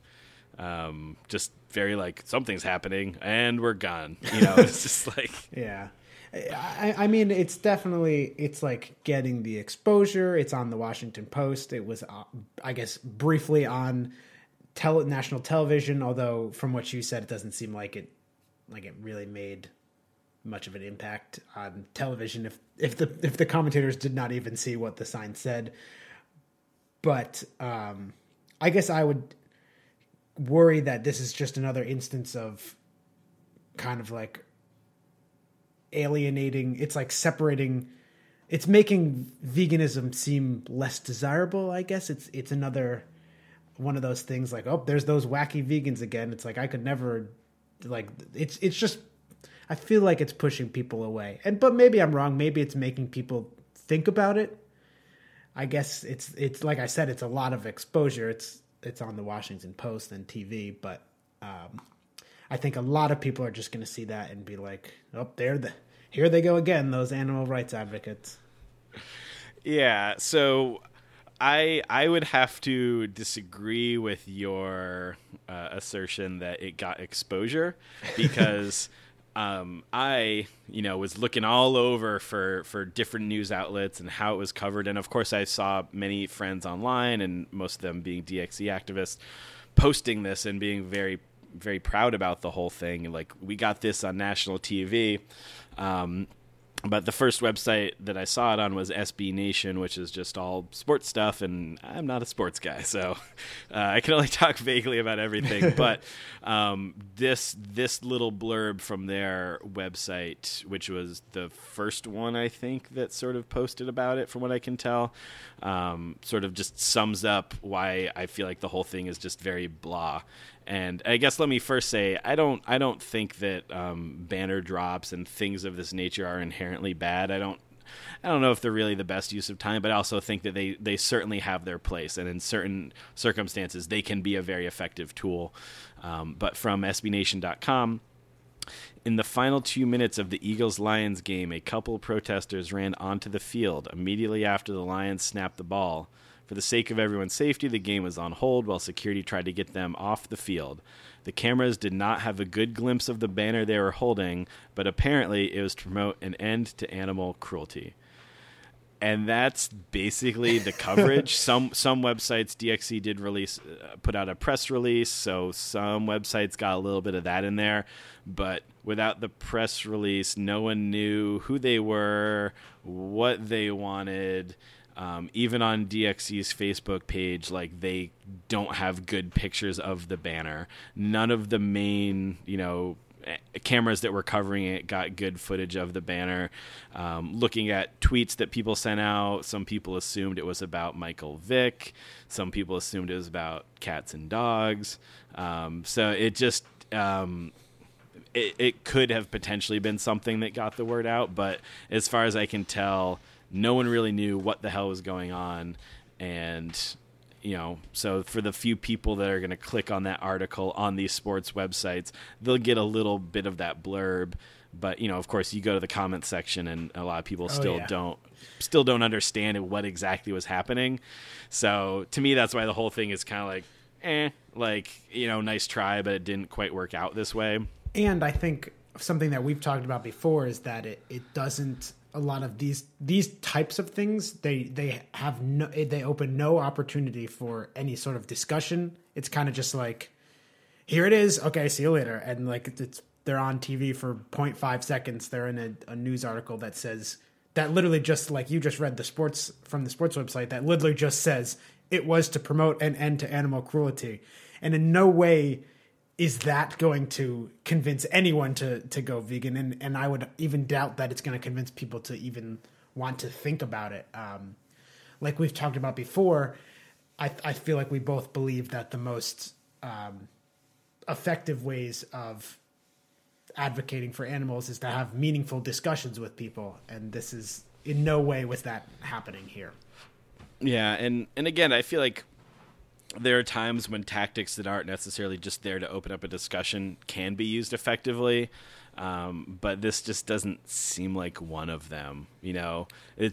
like something's happening and we're gone. It's just like yeah. I mean, it's like getting the exposure. It's on the Washington Post. It was, I guess, briefly on national television, although from what you said, it doesn't seem like it really made much of an impact on television if the commentators did not even see what the sign said. But I guess I would worry that this is just another instance of kind of like alienating. It's like separating. It's making veganism seem less desirable. I guess it's another one of those things like, oh, there's those wacky vegans again. It's like I could never, like, it's just, I feel like it's pushing people away. But maybe I'm wrong. Maybe it's making people think about it. I guess it's like I said, it's a lot of exposure. It's on the Washington Post and TV, but I think a lot of people are just going to see that and be like, oh, here they go again, those animal rights advocates. Yeah, so I would have to disagree with your assertion that it got exposure, because I was looking all over for different news outlets and how it was covered. And of course I saw many friends online, and most of them being DXE activists, posting this and being very, very proud about the whole thing. Like, we got this on national TV. But the first website that I saw it on was SB Nation, which is just all sports stuff, and I'm not a sports guy, so I can only talk vaguely about everything. But this little blurb from their website, which was the first one, I think, that sort of posted about it, from what I can tell, sort of just sums up why I feel like the whole thing is just very blah. And I guess let me first say, I don't think that banner drops and things of this nature are inherently bad. I don't know if they're really the best use of time, but I also think that they certainly have their place, and in certain circumstances they can be a very effective tool. But from SBNation.com, in the final 2 minutes of the Eagles-Lions game, a couple protesters ran onto the field immediately after the Lions snapped the ball. For the sake of everyone's safety, the game was on hold while security tried to get them off the field. The cameras did not have a good glimpse of the banner they were holding, but apparently it was to promote an end to animal cruelty. And that's basically the coverage. Some websites, DXE did put out a press release, so some websites got a little bit of that in there. But without the press release, no one knew who they were, what they wanted. Even on DXE's Facebook page, like, they don't have good pictures of the banner. None of the main, cameras that were covering it got good footage of the banner. Looking at tweets that people sent out, some people assumed it was about Michael Vick. Some people assumed it was about cats and dogs. So it just... It could have potentially been something that got the word out, but as far as I can tell, no one really knew what the hell was going on. And, so for the few people that are going to click on that article on these sports websites, they'll get a little bit of that blurb. But, of course, you go to the comment section and a lot of people still don't understand what exactly was happening. So to me, that's why the whole thing is kind of like, nice try, but it didn't quite work out this way. And I think something that we've talked about before is that it doesn't, a lot of these types of things, they open no opportunity for any sort of discussion. It's kind of just like, here it is, okay, see you later. And like they're on TV for 0.5 seconds. They're in a news article that says, that literally just, like you just read from the sports website, that literally just says it was to promote an end to animal cruelty. And in no way is that going to convince anyone to go vegan? And I would even doubt that it's going to convince people to even want to think about it. Like we've talked about before, I feel like we both believe that the most effective ways of advocating for animals is to have meaningful discussions with people. And this is in no way was that happening here. Yeah. And again, I feel like there are times when tactics that aren't necessarily just there to open up a discussion can be used effectively, but this just doesn't seem like one of them. It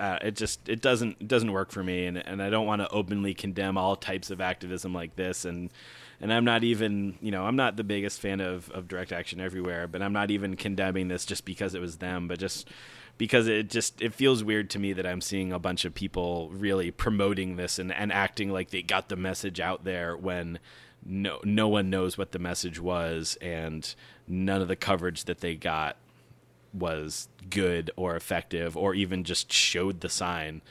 doesn't work for me, and I don't want to openly condemn all types of activism like this. And I'm not even, I'm not the biggest fan of Direct Action Everywhere, but I'm not even condemning this just because it was them, but just because it feels weird to me that I'm seeing a bunch of people really promoting this and acting like they got the message out there when no one knows what the message was, and none of the coverage that they got was good or effective or even just showed the sign.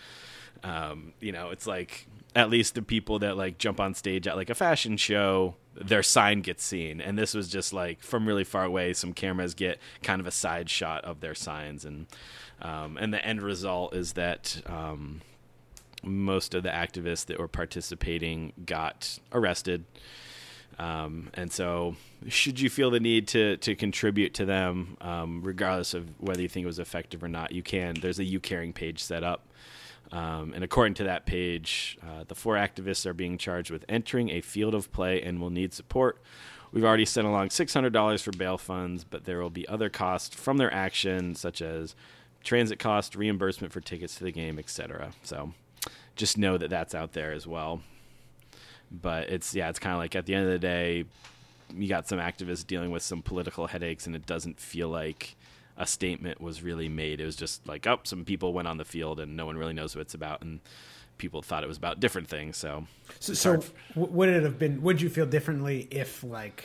It's like, at least the people that like jump on stage at like a fashion show, their sign gets seen. And this was just like from really far away, some cameras get kind of a side shot of their signs. And the end result is that most of the activists that were participating got arrested. And so should you feel the need to contribute to them, regardless of whether you think it was effective or not, you can. There's a You Caring page set up. And according to that page, the 4 activists are being charged with entering a field of play and will need support. We've already sent along $600 for bail funds, but there will be other costs from their action, such as transit cost, reimbursement for tickets to the game, etc. So just know that that's out there as well. But it's kind of like at the end of the day, you got some activists dealing with some political headaches, and it doesn't feel like a statement was really made. It was just like, some people went on the field and no one really knows what it's about, and people thought it was about different things. So would it have been? Would you feel differently if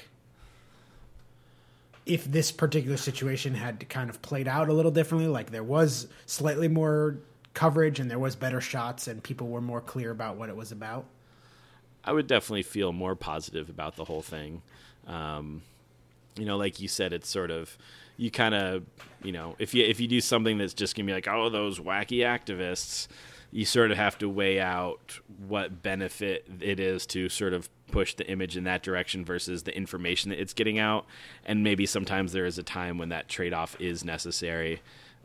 this particular situation had kind of played out a little differently? Like there was slightly more coverage and there was better shots and people were more clear about what it was about? I would definitely feel more positive about the whole thing. Like you said, it's sort of, you kind of, if you do something that's just gonna be like, oh, those wacky activists, you sort of have to weigh out what benefit it is to sort of push the image in that direction versus the information that it's getting out. And maybe sometimes there is a time when that trade-off is necessary.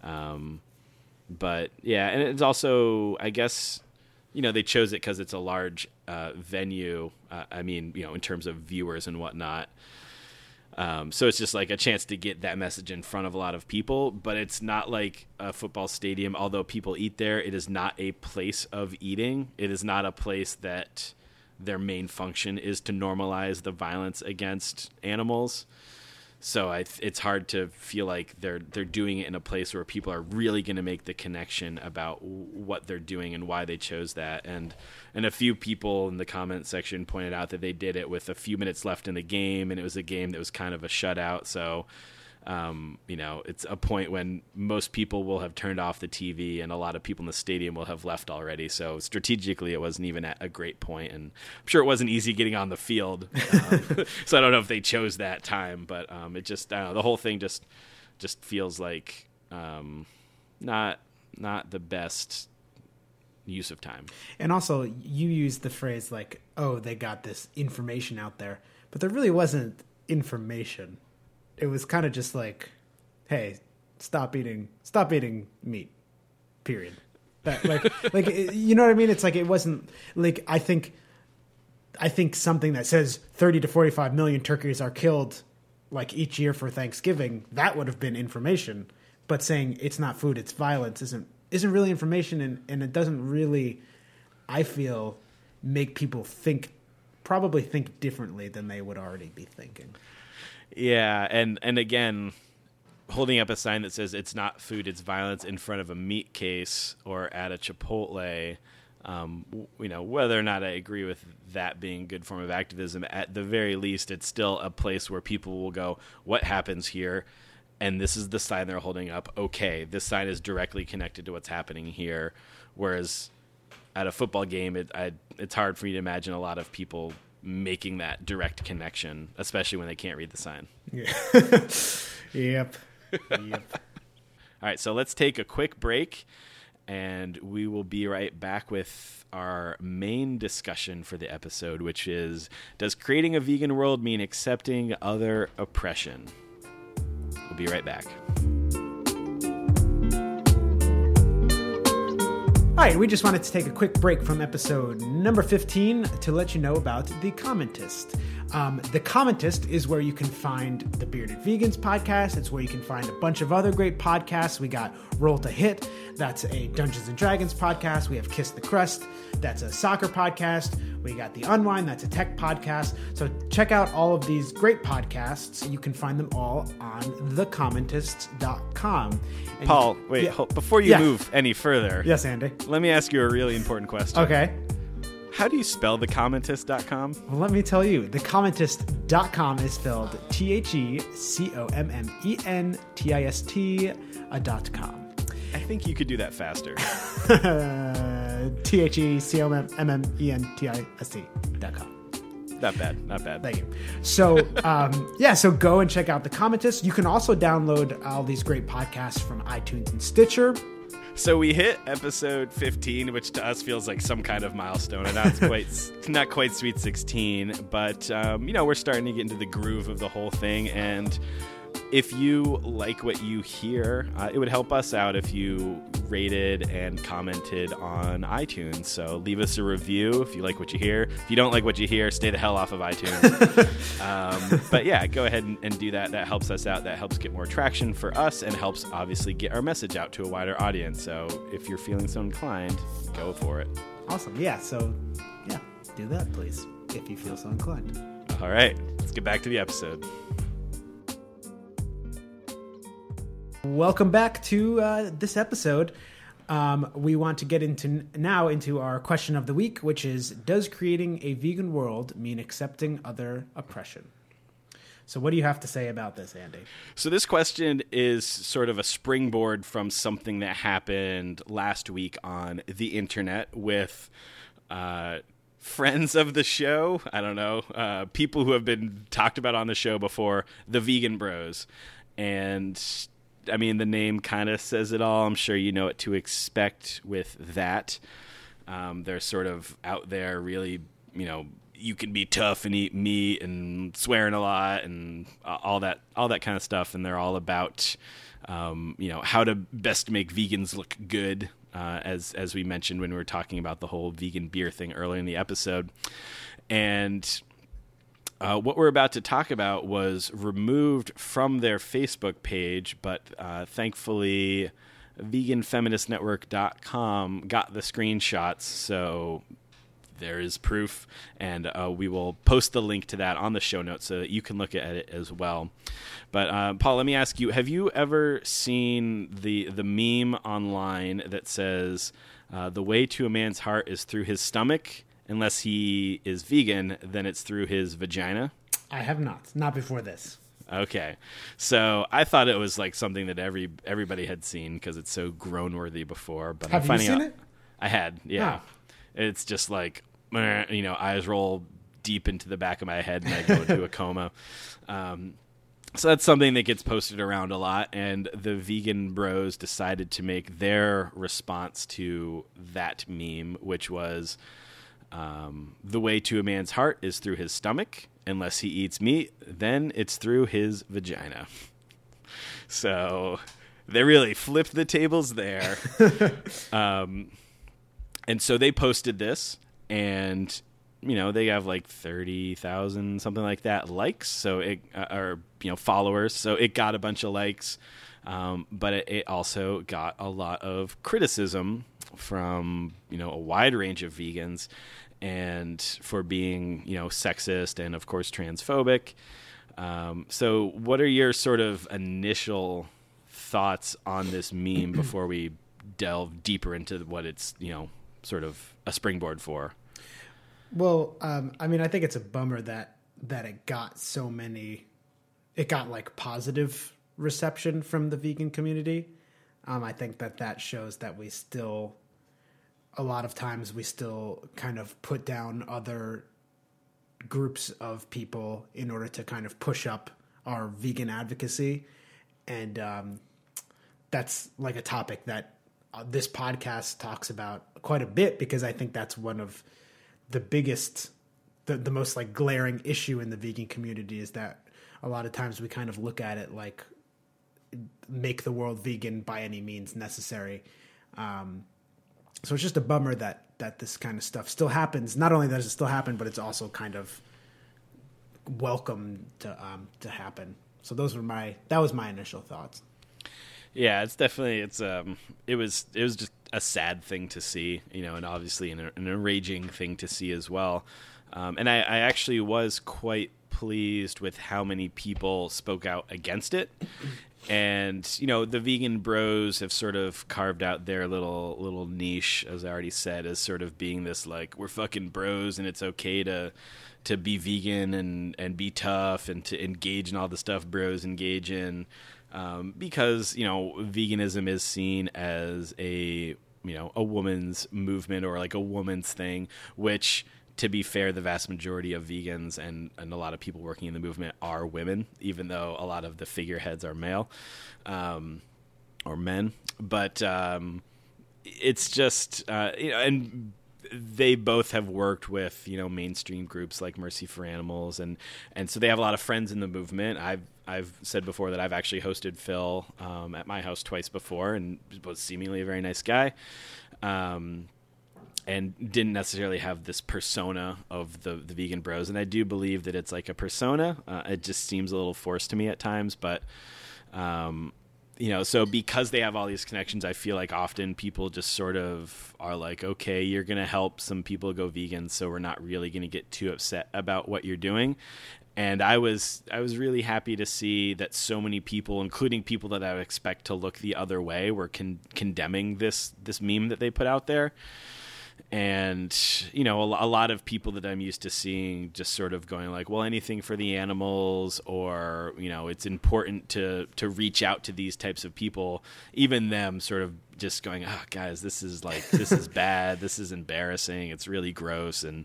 But yeah, and it's also, I guess, they chose it because it's a large venue. In terms of viewers and whatnot. So it's just like a chance to get that message in front of a lot of people, but it's not like a football stadium. Although people eat there, it is not a place of eating. It is not a place that their main function is to normalize the violence against animals. So it's hard to feel like they're doing it in a place where people are really going to make the connection about what they're doing and why they chose that. And a few people in the comment section pointed out that they did it with a few minutes left in the game, and it was a game that was kind of a shutout. So, it's a point when most people will have turned off the TV and a lot of people in the stadium will have left already. So strategically, it wasn't even at a great point, and I'm sure it wasn't easy getting on the field. So I don't know if they chose that time, but it just, I don't know, the whole thing just feels like not the best use of time. And also, you used the phrase like, oh, they got this information out there, but there really wasn't information. It was kind of just like, hey, stop eating meat, period. That, like you know what I mean? It's like, it wasn't like, I think something that says 30 to 45 million turkeys are killed like each year for Thanksgiving, that would have been information. But saying it's not food, it's violence isn't really information, and it doesn't really, I feel, make people probably think differently than they would already be thinking. Yeah, and again, holding up a sign that says it's not food, it's violence in front of a meat case or at a Chipotle, whether or not I agree with that being a good form of activism, at the very least, it's still a place where people will go, what happens here? And this is the sign they're holding up. Okay, this sign is directly connected to what's happening here. Whereas at a football game, it's hard for me to imagine a lot of people making that direct connection, especially when they can't read the sign. Yeah. Yep. All right, so let's take a quick break, and we will be right back with our main discussion for the episode, which is, does creating a vegan world mean accepting other oppression? We'll be right back. All right, we just wanted to take a quick break from episode number 15 to let you know about The Commentist. The Commentist is where you can find the Bearded Vegans podcast. It's where you can find a bunch of other great podcasts. We got Roll to Hit. That's a Dungeons & Dragons podcast. We have Kiss the Crust. That's a soccer podcast. We got The Unwind. That's a tech podcast. So check out all of these great podcasts. You can find them all on thecommentist.com. And Paul, before you move any further. Yes, Andy. Let me ask you a really important question. Okay. How do you spell thecommentist.com? Well, let me tell you. Thecommentist.com is spelled TheCommentist.com. I think you could do that faster. TheCommentist.com. Not bad. Thank you. So, so go and check out The Commentist. You can also download all these great podcasts from iTunes and Stitcher. So we hit episode 15, which to us feels like some kind of milestone. And that's not quite Sweet 16, but we're starting to get into the groove of the whole thing. And if you like what you hear, it would help us out if you rated and commented on iTunes. So leave us a review if you like what you hear. If you don't like what you hear, stay the hell off of iTunes. But yeah, go ahead and do that. That helps us out. That helps get more traction for us and helps obviously get our message out to a wider audience. So if you're feeling so inclined, go for it. Awesome. Yeah. So yeah, do that, please, if you feel so inclined. All right, let's get back to the episode. Welcome back to this episode. We want to get into our question of the week, which is, does creating a vegan world mean accepting other oppression? So what do you have to say about this, Andy? So this question is sort of a springboard from something that happened last week on the internet with friends of the show. I don't know, people who have been talked about on the show before, the Vegan Bros. And I mean, the name kind of says it all. I'm sure you know what to expect with that. They're sort of out there really, you can be tough and eat meat and swearing a lot and all that kind of stuff. And they're all about, how to best make vegans look good, as we mentioned when we were talking about the whole vegan beer thing earlier in the episode. And what we're about to talk about was removed from their Facebook page, but thankfully veganfeministnetwork.com got the screenshots, so there is proof, and we will post the link to that on the show notes so that you can look at it as well. But Paul, let me ask you, have you ever seen the meme online that says, the way to a man's heart is through his stomach? Unless he is vegan, then it's through his vagina? I have not before this. Okay. So I thought it was like something that everybody had seen because it's so groan-worthy before. But have you seen it? I had, yeah. Oh. It's just like, eyes roll deep into the back of my head and I go into a coma. So that's something that gets posted around a lot, and the Vegan Bros decided to make their response to that meme, which was, the way to a man's heart is through his stomach. Unless he eats meat, then it's through his vagina. So they really flipped the tables there. And so they posted this, and they have like 30,000, something like that, likes. So or followers. So it got a bunch of likes, but it also got a lot of criticism from a wide range of vegans, and for being sexist and of course transphobic. So what are your sort of initial thoughts on this meme before we delve deeper into what it's sort of a springboard for? Well, I mean, I think it's a bummer that it got like positive reception from the vegan community. I think that shows that a lot of times we still kind of put down other groups of people in order to kind of push up our vegan advocacy. And that's like a topic that this podcast talks about quite a bit, because I think that's one of the biggest, the most like glaring issue in the vegan community, is that a lot of times we kind of look at it like make the world vegan by any means necessary. So it's just a bummer that this kind of stuff still happens. Not only does it still happen, but it's also kind of welcome to happen. So that was my initial thoughts. Yeah, it's definitely it was just a sad thing to see, and obviously an enraging thing to see as well. And I actually was quite pleased with how many people spoke out against it. And, the Vegan Bros have sort of carved out their little niche, as I already said, as sort of being this, like, we're fucking bros and it's okay to be vegan and be tough and to engage in all the stuff bros engage in. Because, veganism is seen as a woman's movement or like a woman's thing, which, to be fair, the vast majority of vegans and a lot of people working in the movement are women, even though a lot of the figureheads are male. or men, but it's just and they both have worked with mainstream groups like Mercy for Animals, and so they have a lot of friends in the movement. I've said before that I've actually hosted Phil at my house twice before, and was seemingly a very nice guy, and didn't necessarily have this persona of the vegan bros. And I do believe that it's like a persona. It just seems a little forced to me at times, but so because they have all these connections, I feel like often people just sort of are like, okay, you're going to help some people go vegan, so we're not really going to get too upset about what you're doing. And I was really happy to see that so many people, including people that I would expect to look the other way, were condemning this meme that they put out there. And, a lot of people that I'm used to seeing just sort of going like, well, anything for the animals, or, it's important to reach out to these types of people, even them sort of just going, oh, guys, this is bad. This is embarrassing. It's really gross. And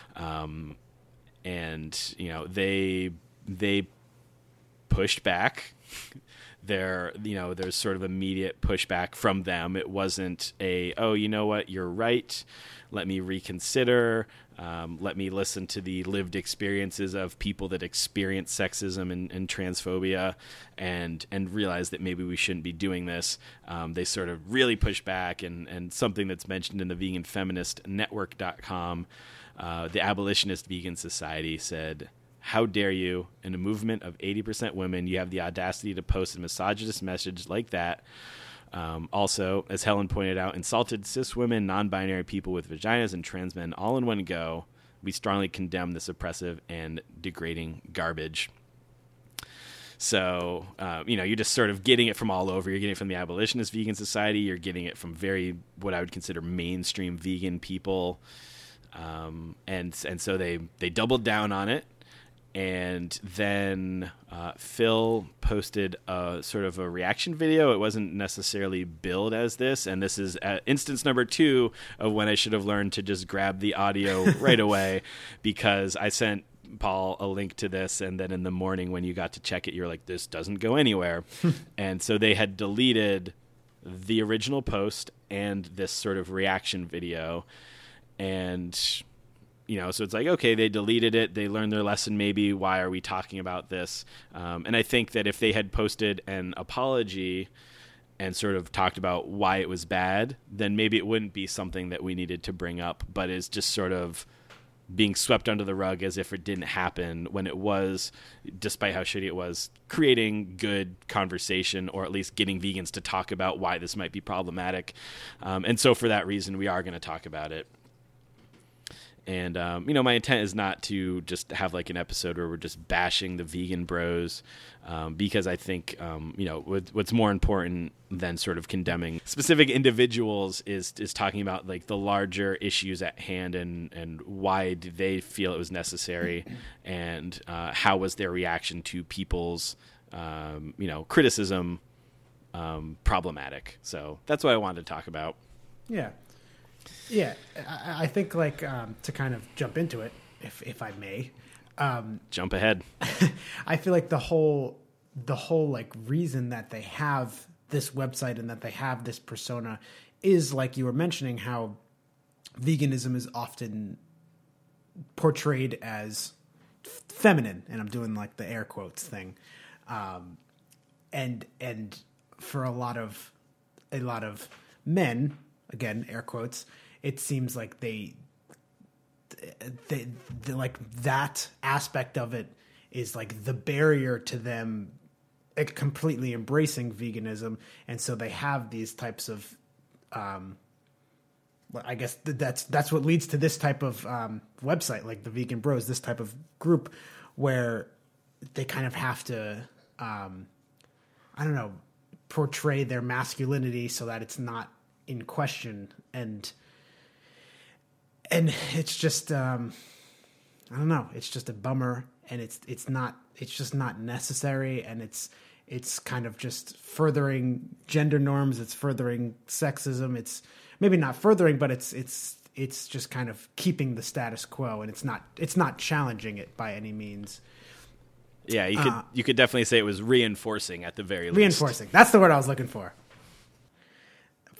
they pushed back. There's sort of immediate pushback from them. It wasn't oh, you know what, you're right, let me reconsider, let me listen to the lived experiences of people that experience sexism and transphobia and realize that maybe we shouldn't be doing this. They sort of really pushed back, and something that's mentioned in the veganfeministnetwork.com, the Abolitionist Vegan Society said, "How dare you, in a movement of 80% women, you have the audacity to post a misogynist message like that. Also, as Helen pointed out, insulted cis women, non-binary people with vaginas, and trans men all in one go. We strongly condemn this oppressive and degrading garbage." So, you're just sort of getting it from all over. You're getting it from the Abolitionist Vegan Society. You're getting it from what I would consider mainstream vegan people. And so they doubled down on it. And then Phil posted a sort of a reaction video. It wasn't necessarily billed as this, and this is instance number 2 of when I should have learned to just grab the audio right away, because I sent Paul a link to this, and then in the morning when you got to check it, you're like, this doesn't go anywhere. And so they had deleted the original post and this sort of reaction video, and so it's like, okay, they deleted it. They learned their lesson, maybe. Why are we talking about this? And I think that if they had posted an apology and sort of talked about why it was bad, then maybe it wouldn't be something that we needed to bring up, but is just sort of being swept under the rug as if it didn't happen, when it was, despite how shitty it was, creating good conversation, or at least getting vegans to talk about why this might be problematic. And so for that reason, we are going to talk about it. And, my intent is not to just have like an episode where we're just bashing the vegan bros, because I think, what's more important than sort of condemning specific individuals is talking about like the larger issues at hand, and why do they feel it was necessary, and how was their reaction to people's, criticism problematic. So that's what I wanted to talk about. Yeah. Yeah, I think like to kind of jump into it, if I may. Jump ahead. I feel like the whole like reason that they have this website and that they have this persona is, like you were mentioning, how veganism is often portrayed as feminine, and I'm doing like the air quotes thing, and for a lot of men, again air quotes, it seems like they like that aspect of it is like the barrier to them completely embracing veganism, and so they have these types of I guess that's what leads to this type of website, like the Vegan Bros, this type of group where they kind of have to portray their masculinity so that it's not in question, and it's just I don't know, it's just a bummer, and it's just not necessary, and it's kind of just furthering gender norms, it's furthering sexism, it's maybe not furthering, but it's just kind of keeping the status quo, and it's not challenging it by any means. Yeah, you could definitely say it was reinforcing at the very least. Reinforcing. That's the word I was looking for.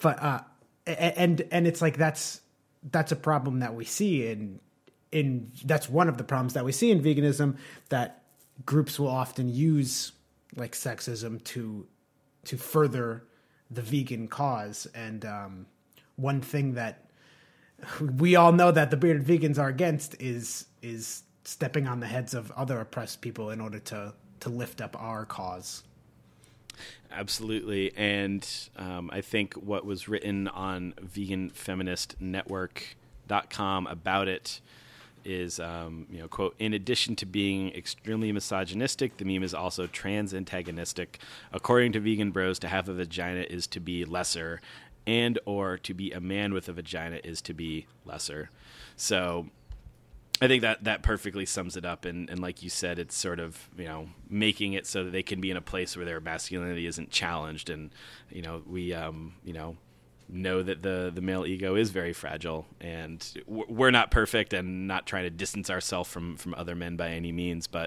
but and it's like that's a problem that we see in that's one of the problems that we see in veganism, that groups will often use like sexism to further the vegan cause. And one thing that we all know that the bearded vegans are against is stepping on the heads of other oppressed people in order to lift up our cause. Absolutely. And I think what was written on veganfeministnetwork.com about it is, quote, in addition to being extremely misogynistic, the meme is also trans antagonistic. According to Vegan Bros, to have a vagina is to be lesser, and or to be a man with a vagina is to be lesser. So I think that perfectly sums it up. And like you said, it's sort of, making it so that they can be in a place where their masculinity isn't challenged. And, we, know that the male ego is very fragile, and we're not perfect and not trying to distance ourselves from other men by any means. But,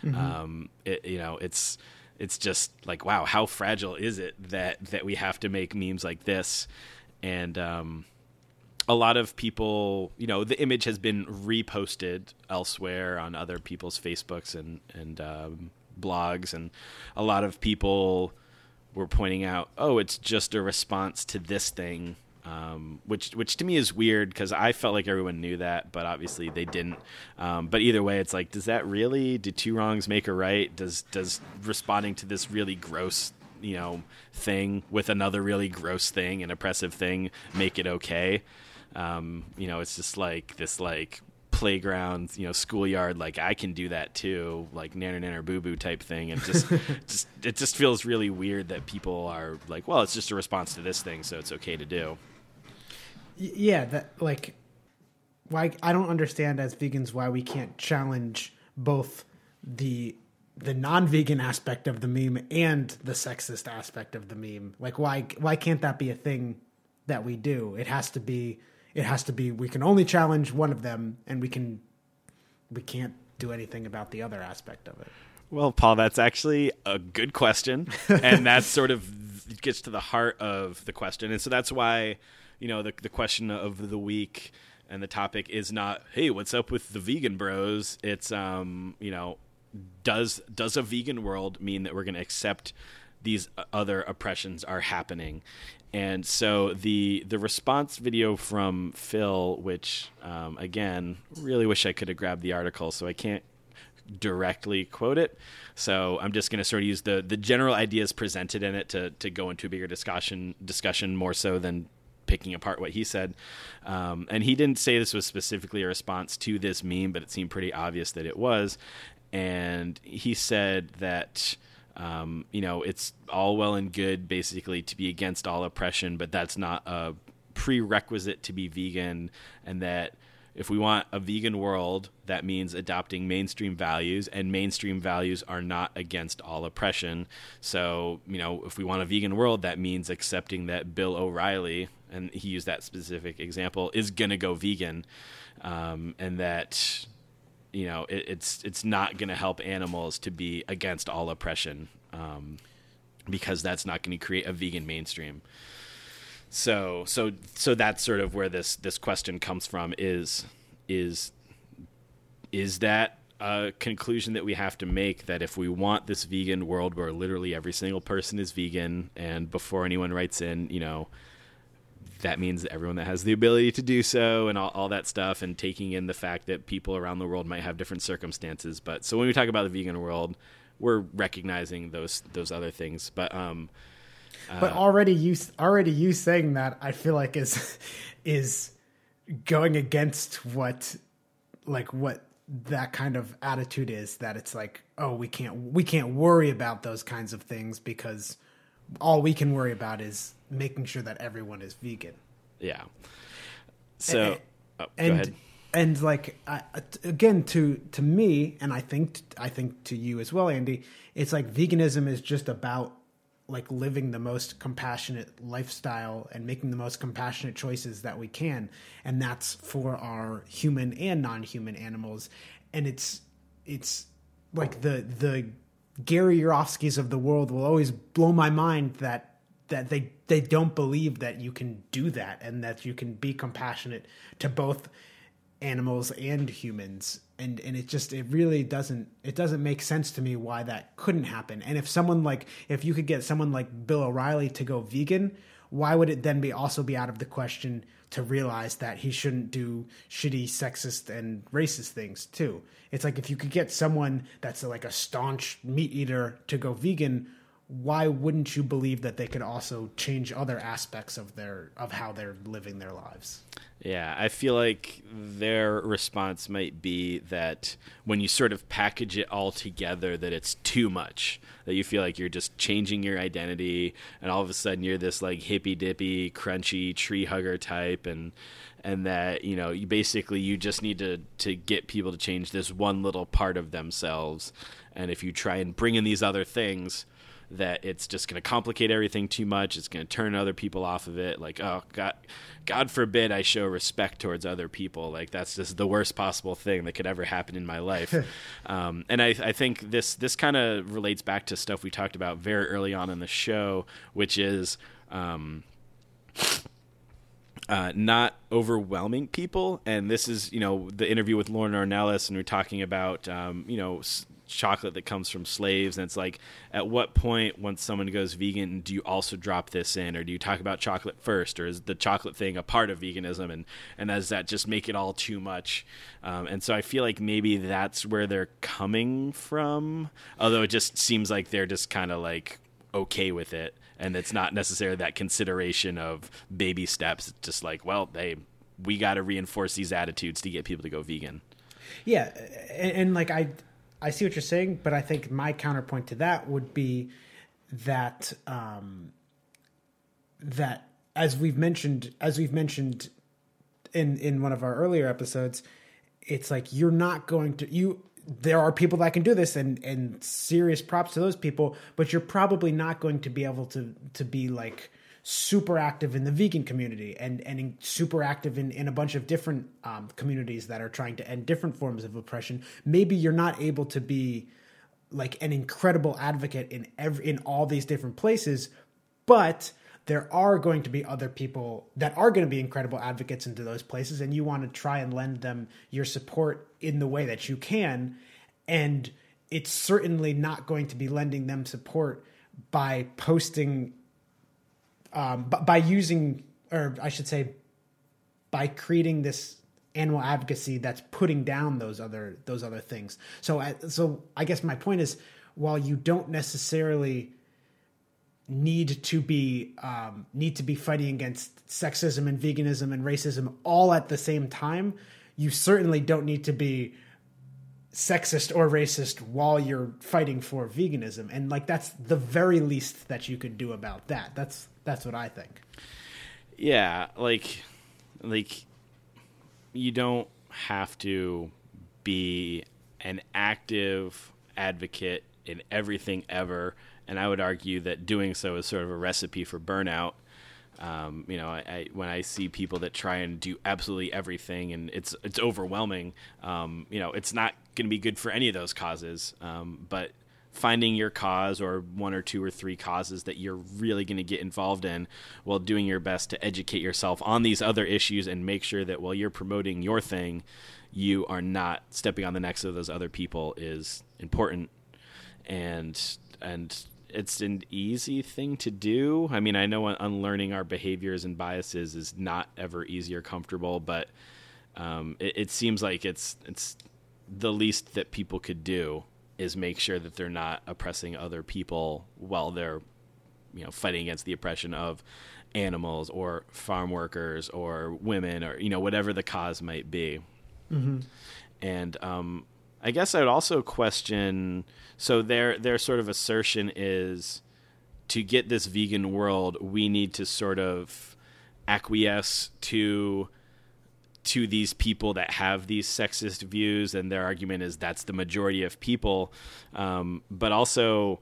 it's just like, wow, how fragile is it that we have to make memes like this? And, a lot of people, the image has been reposted elsewhere on other people's Facebooks and blogs, and a lot of people were pointing out, oh, it's just a response to this thing, which to me is weird, because I felt like everyone knew that, but obviously they didn't. But either way, it's like, does that really, do two wrongs make a right? Does responding to this really gross thing with another really gross thing, an oppressive thing, make it okay? It's just like this playground, schoolyard, like I can do that too, like nanner nanner boo boo type thing. And it just feels really weird that people are like, well, it's just a response to this thing, so it's okay to do. Yeah, that like, why I don't understand as vegans why we can't challenge both the non-vegan aspect of the meme and the sexist aspect of the meme. Like, why can't that be a thing that we do? It has to be, we can only challenge one of them, and we can't do anything about the other aspect of it. Well, Paul, that's actually a good question. And that sort of gets to the heart of the question. And so that's why, the question of the week and the topic is not, hey, what's up with the Vegan Bros? It's, does a vegan world mean that we're going to accept these other oppressions are happening? And so the response video from Phil, which, again, really wish I could have grabbed the article, so I can't directly quote it. So I'm just going to sort of use the general ideas presented in it to go into a bigger discussion more so than picking apart what he said. And he didn't say this was specifically a response to this meme, but it seemed pretty obvious that it was. And he said that, it's all well and good basically to be against all oppression, but that's not a prerequisite to be vegan. And that if we want a vegan world, that means adopting mainstream values, and mainstream values are not against all oppression. So, if we want a vegan world, that means accepting that Bill O'Reilly, and he used that specific example, is going to go vegan, and that, it's not going to help animals to be against all oppression, because that's not going to create a vegan mainstream. So that's sort of where this question comes from. Is that a conclusion that we have to make, that if we want this vegan world where literally every single person is vegan, and before anyone writes in, that means that everyone that has the ability to do so, and all that stuff, and taking in the fact that people around the world might have different circumstances. But so when we talk about the vegan world, we're recognizing those other things. But already you saying that, I feel like is going against what that kind of attitude is, that it's like, oh, we can't worry about those kinds of things because all we can worry about is making sure that everyone is vegan. Yeah. So go ahead. And like, again, to me, and I think to you as well, Andy, it's like veganism is just about like living the most compassionate lifestyle and making the most compassionate choices that we can. And that's for our human and non-human animals. And it's like the Gary Yourofskys of the world will always blow my mind that they don't believe that you can do that and that you can be compassionate to both animals and humans. And it really doesn't make sense to me why that couldn't happen. And if you could get someone like Bill O'Reilly to go vegan, why would it then also be out of the question to realize that he shouldn't do shitty, sexist, and racist things too? It's like, if you could get someone that's like a staunch meat eater to go vegan, why wouldn't you believe that they could also change other aspects of how they're living their lives? Yeah, I feel like their response might be that when you sort of package it all together, that it's too much, that you feel like you're just changing your identity, and all of a sudden you're this like hippy dippy, crunchy tree hugger type, and that, you know, you just need to get people to change this one little part of themselves, and if you try and bring in these other things, that it's just going to complicate everything too much. It's going to turn other people off of it. Like, oh, God forbid I show respect towards other people. Like, that's just the worst possible thing that could ever happen in my life. And I think this kind of relates back to stuff we talked about very early on in the show, which is not overwhelming people. And this is, you know, the interview with Lauren Ornelas, and we're talking about, chocolate that comes from slaves, and it's like, at what point, once someone goes vegan, do you also drop this in, or do you talk about chocolate first, or is the chocolate thing a part of veganism, and does that just make it all too much? And so I feel like maybe that's where they're coming from, although it just seems like they're just kind of like okay with it, and it's not necessarily that consideration of baby steps. It's just like, well, we got to reinforce these attitudes to get people to go vegan. Yeah, and like I see what you're saying, but I think my counterpoint to that would be that that as we've mentioned in one of our earlier episodes, it's like, you're not going to there are people that can do this, and serious props to those people, but you're probably not going to be able to be like super active in the vegan community and super active in a bunch of different communities that are trying to end different forms of oppression. Maybe you're not able to be like an incredible advocate in all these different places, but there are going to be other people that are going to be incredible advocates into those places, and you want to try and lend them your support in the way that you can. And it's certainly not going to be lending them support by posting by using, or I should say, by creating this animal advocacy that's putting down those other things. So I guess my point is, while you don't necessarily need to be fighting against sexism and veganism and racism all at the same time, you certainly don't need to be sexist or racist while you're fighting for veganism. And like, that's the very least that you could do about that. That's what I think. Yeah, like you don't have to be an active advocate in everything ever, and I would argue that doing so is sort of a recipe for burnout. When I see people that try and do absolutely everything, and it's overwhelming, it's not going to be good for any of those causes. But finding your cause, or one or two or three causes that you're really going to get involved in, while doing your best to educate yourself on these other issues, and make sure that while you're promoting your thing, you are not stepping on the necks of those other people, is important. And it's an easy thing to do. I mean, I know unlearning our behaviors and biases is not ever easy or comfortable, but it seems like it's the least that people could do, is make sure that they're not oppressing other people while they're, fighting against the oppression of animals or farm workers or women, or, whatever the cause might be. Mm-hmm. And I guess I would also question, so their sort of assertion is, to get this vegan world, we need to sort of acquiesce to these people that have these sexist views, and their argument is that's the majority of people. But also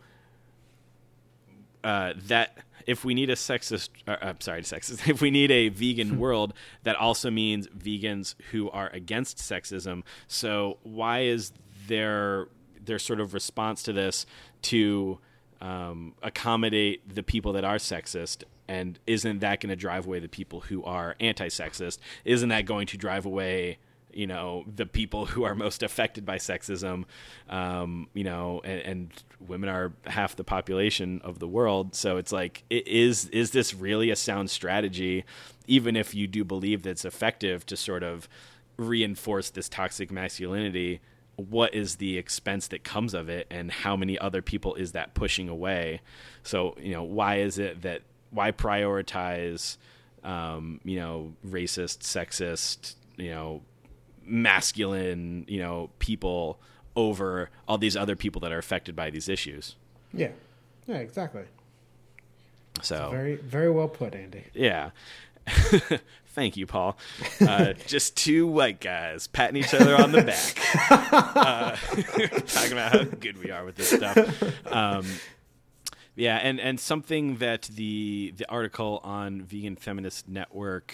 that if we need if we need a vegan world, that also means vegans who are against sexism. So why is their sort of response to this to accommodate the people that are sexist? And isn't that going to drive away the people who are anti-sexist? Isn't that going to drive away, the people who are most affected by sexism? And women are half the population of the world. So it's like, is this really a sound strategy, even if you do believe that it's effective to sort of reinforce this toxic masculinity? What is the expense that comes of it, and how many other people is that pushing away? So, why is it that, why prioritize, racist, sexist, masculine, people over all these other people that are affected by these issues? Yeah, exactly. So very, very well put, Andy. Yeah. Thank you, Paul. Just two white guys patting each other on the back, talking about how good we are with this stuff. Yeah, and something that the article on Vegan Feminist Network,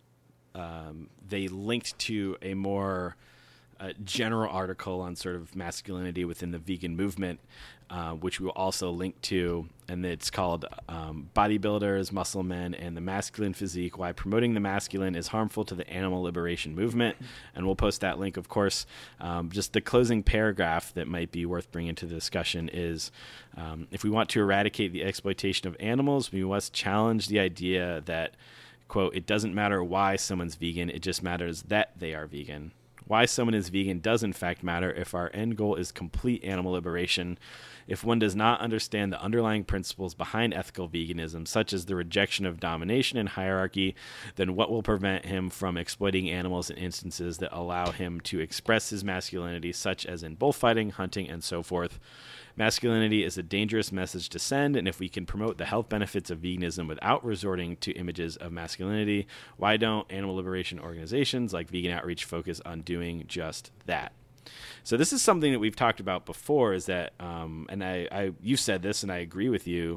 they linked to a more general article on sort of masculinity within the vegan movement, which we will also link to, and it's called Bodybuilders, Muscle Men, and the Masculine Physique, Why Promoting the Masculine is Harmful to the Animal Liberation Movement. And we'll post that link, of course. Just the closing paragraph that might be worth bringing to the discussion is, if we want to eradicate the exploitation of animals, we must challenge the idea that, quote, it doesn't matter why someone's vegan, it just matters that they are vegan. Why someone is vegan does in fact matter if our end goal is complete animal liberation. If one does not understand the underlying principles behind ethical veganism, such as the rejection of domination and hierarchy, then what will prevent him from exploiting animals in instances that allow him to express his masculinity, such as in bullfighting, hunting, and so forth? Masculinity is a dangerous message to send, and if we can promote the health benefits of veganism without resorting to images of masculinity, why don't animal liberation organizations like Vegan Outreach focus on doing just that? So this is something that we've talked about before, is that, and you said this, and I agree with you,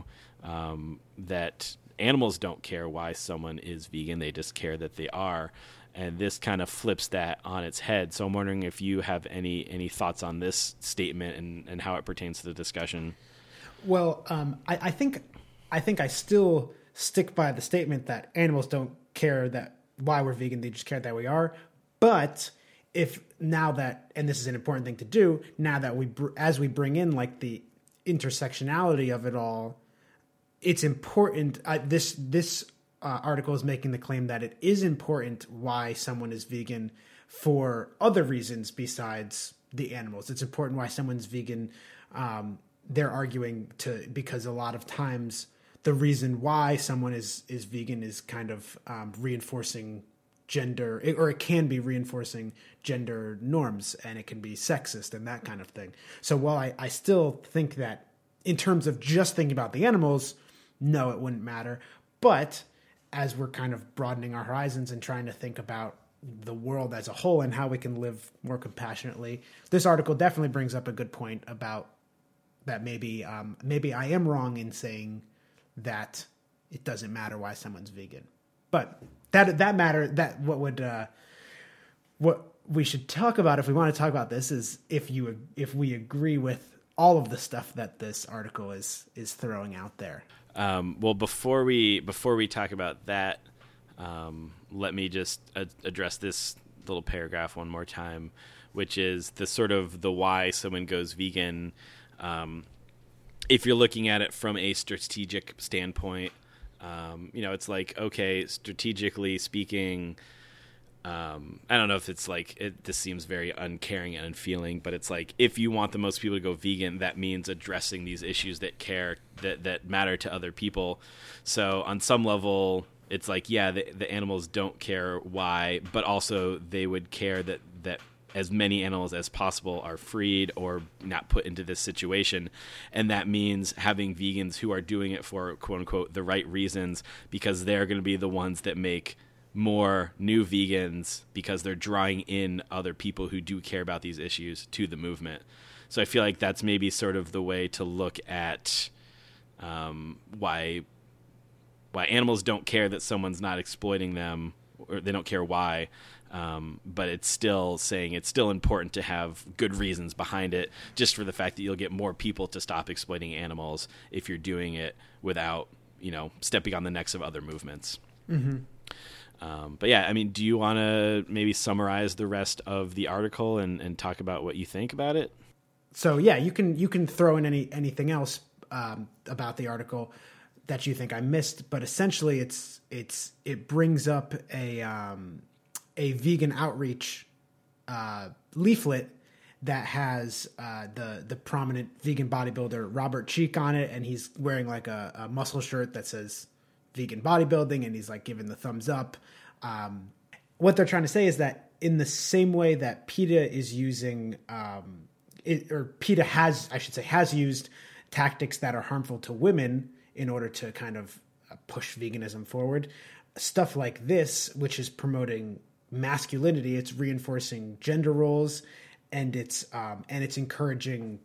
that animals don't care why someone is vegan; they just care that they are. And this kind of flips that on its head. So I'm wondering if you have any thoughts on this statement and how it pertains to the discussion. Well, I think I still stick by the statement that animals don't care that why we're vegan; they just care that we are. But if now that, and this is an important thing to do, now that as we bring in like the intersectionality of it all, it's important. This article is making the claim that it is important why someone is vegan for other reasons besides the animals. It's important why someone's vegan. They're arguing because a lot of times the reason why someone is vegan is kind of reinforcing gender, or it can be reinforcing gender norms, and it can be sexist and that kind of thing. So while I still think that in terms of just thinking about the animals, no, it wouldn't matter. But as we're kind of broadening our horizons and trying to think about the world as a whole and how we can live more compassionately, this article definitely brings up a good point about that. Maybe I am wrong in saying that it doesn't matter why someone's vegan, but what we should talk about, if we want to talk about this, is if we agree with all of the stuff that this article is throwing out there. Well, before we talk about that, let me just address this little paragraph one more time, which is the sort of the why someone goes vegan. If you're looking at it from a strategic standpoint, it's like, okay, strategically speaking, I don't know if it's like this seems very uncaring and unfeeling, but it's like, if you want the most people to go vegan, that means addressing these issues that matter to other people. So on some level, it's like, yeah, the animals don't care why, but also they would care that as many animals as possible are freed or not put into this situation. And that means having vegans who are doing it for, quote unquote, the right reasons, because they're going to be the ones that make more new vegans, because they're drawing in other people who do care about these issues to the movement. So I feel like that's maybe sort of the way to look at why animals don't care that someone's not exploiting them, or they don't care why. But it's still saying it's still important to have good reasons behind it, just for the fact that you'll get more people to stop exploiting animals if you're doing it without, stepping on the necks of other movements. Mm-hmm. But yeah, I mean, do you want to maybe summarize the rest of the article and talk about what you think about it? So yeah, you can throw in anything else about the article that you think I missed, but essentially it brings up a vegan outreach leaflet that has the prominent vegan bodybuilder Robert Cheek on it, and he's wearing like a muscle shirt that says vegan bodybuilding, and he's like giving the thumbs up. What they're trying to say is that in the same way that PETA is using, PETA has used tactics that are harmful to women in order to kind of push veganism forward. Stuff like this, which is promoting masculinity, it's reinforcing gender roles, and it's encouraging,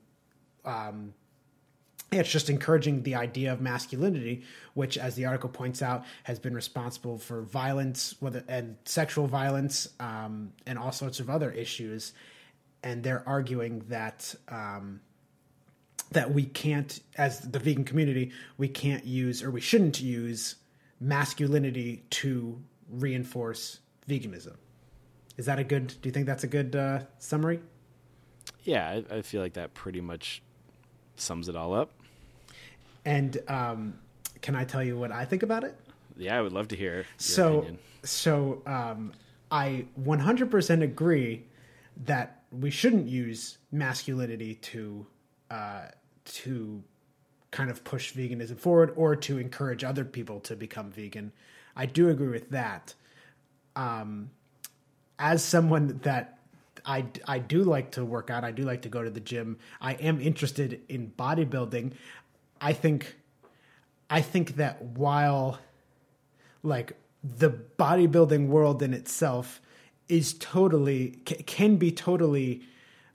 it's just encouraging the idea of masculinity, which, as the article points out, has been responsible for violence, and sexual violence, and all sorts of other issues. And they're arguing that that we can't, as the vegan community, we can't use, or we shouldn't use, masculinity to reinforce veganism. Is that do you think that's a good summary? Yeah, I feel like that pretty much sums it all up. And can I tell you what I think about it? Yeah, I would love to hear your opinion. So I 100% agree that we shouldn't use masculinity to kind of push veganism forward or to encourage other people to become vegan. I do agree with that. As someone that I do like to work out, I do like to go to the gym, I am interested in bodybuilding. I think that while like the bodybuilding world in itself is can be totally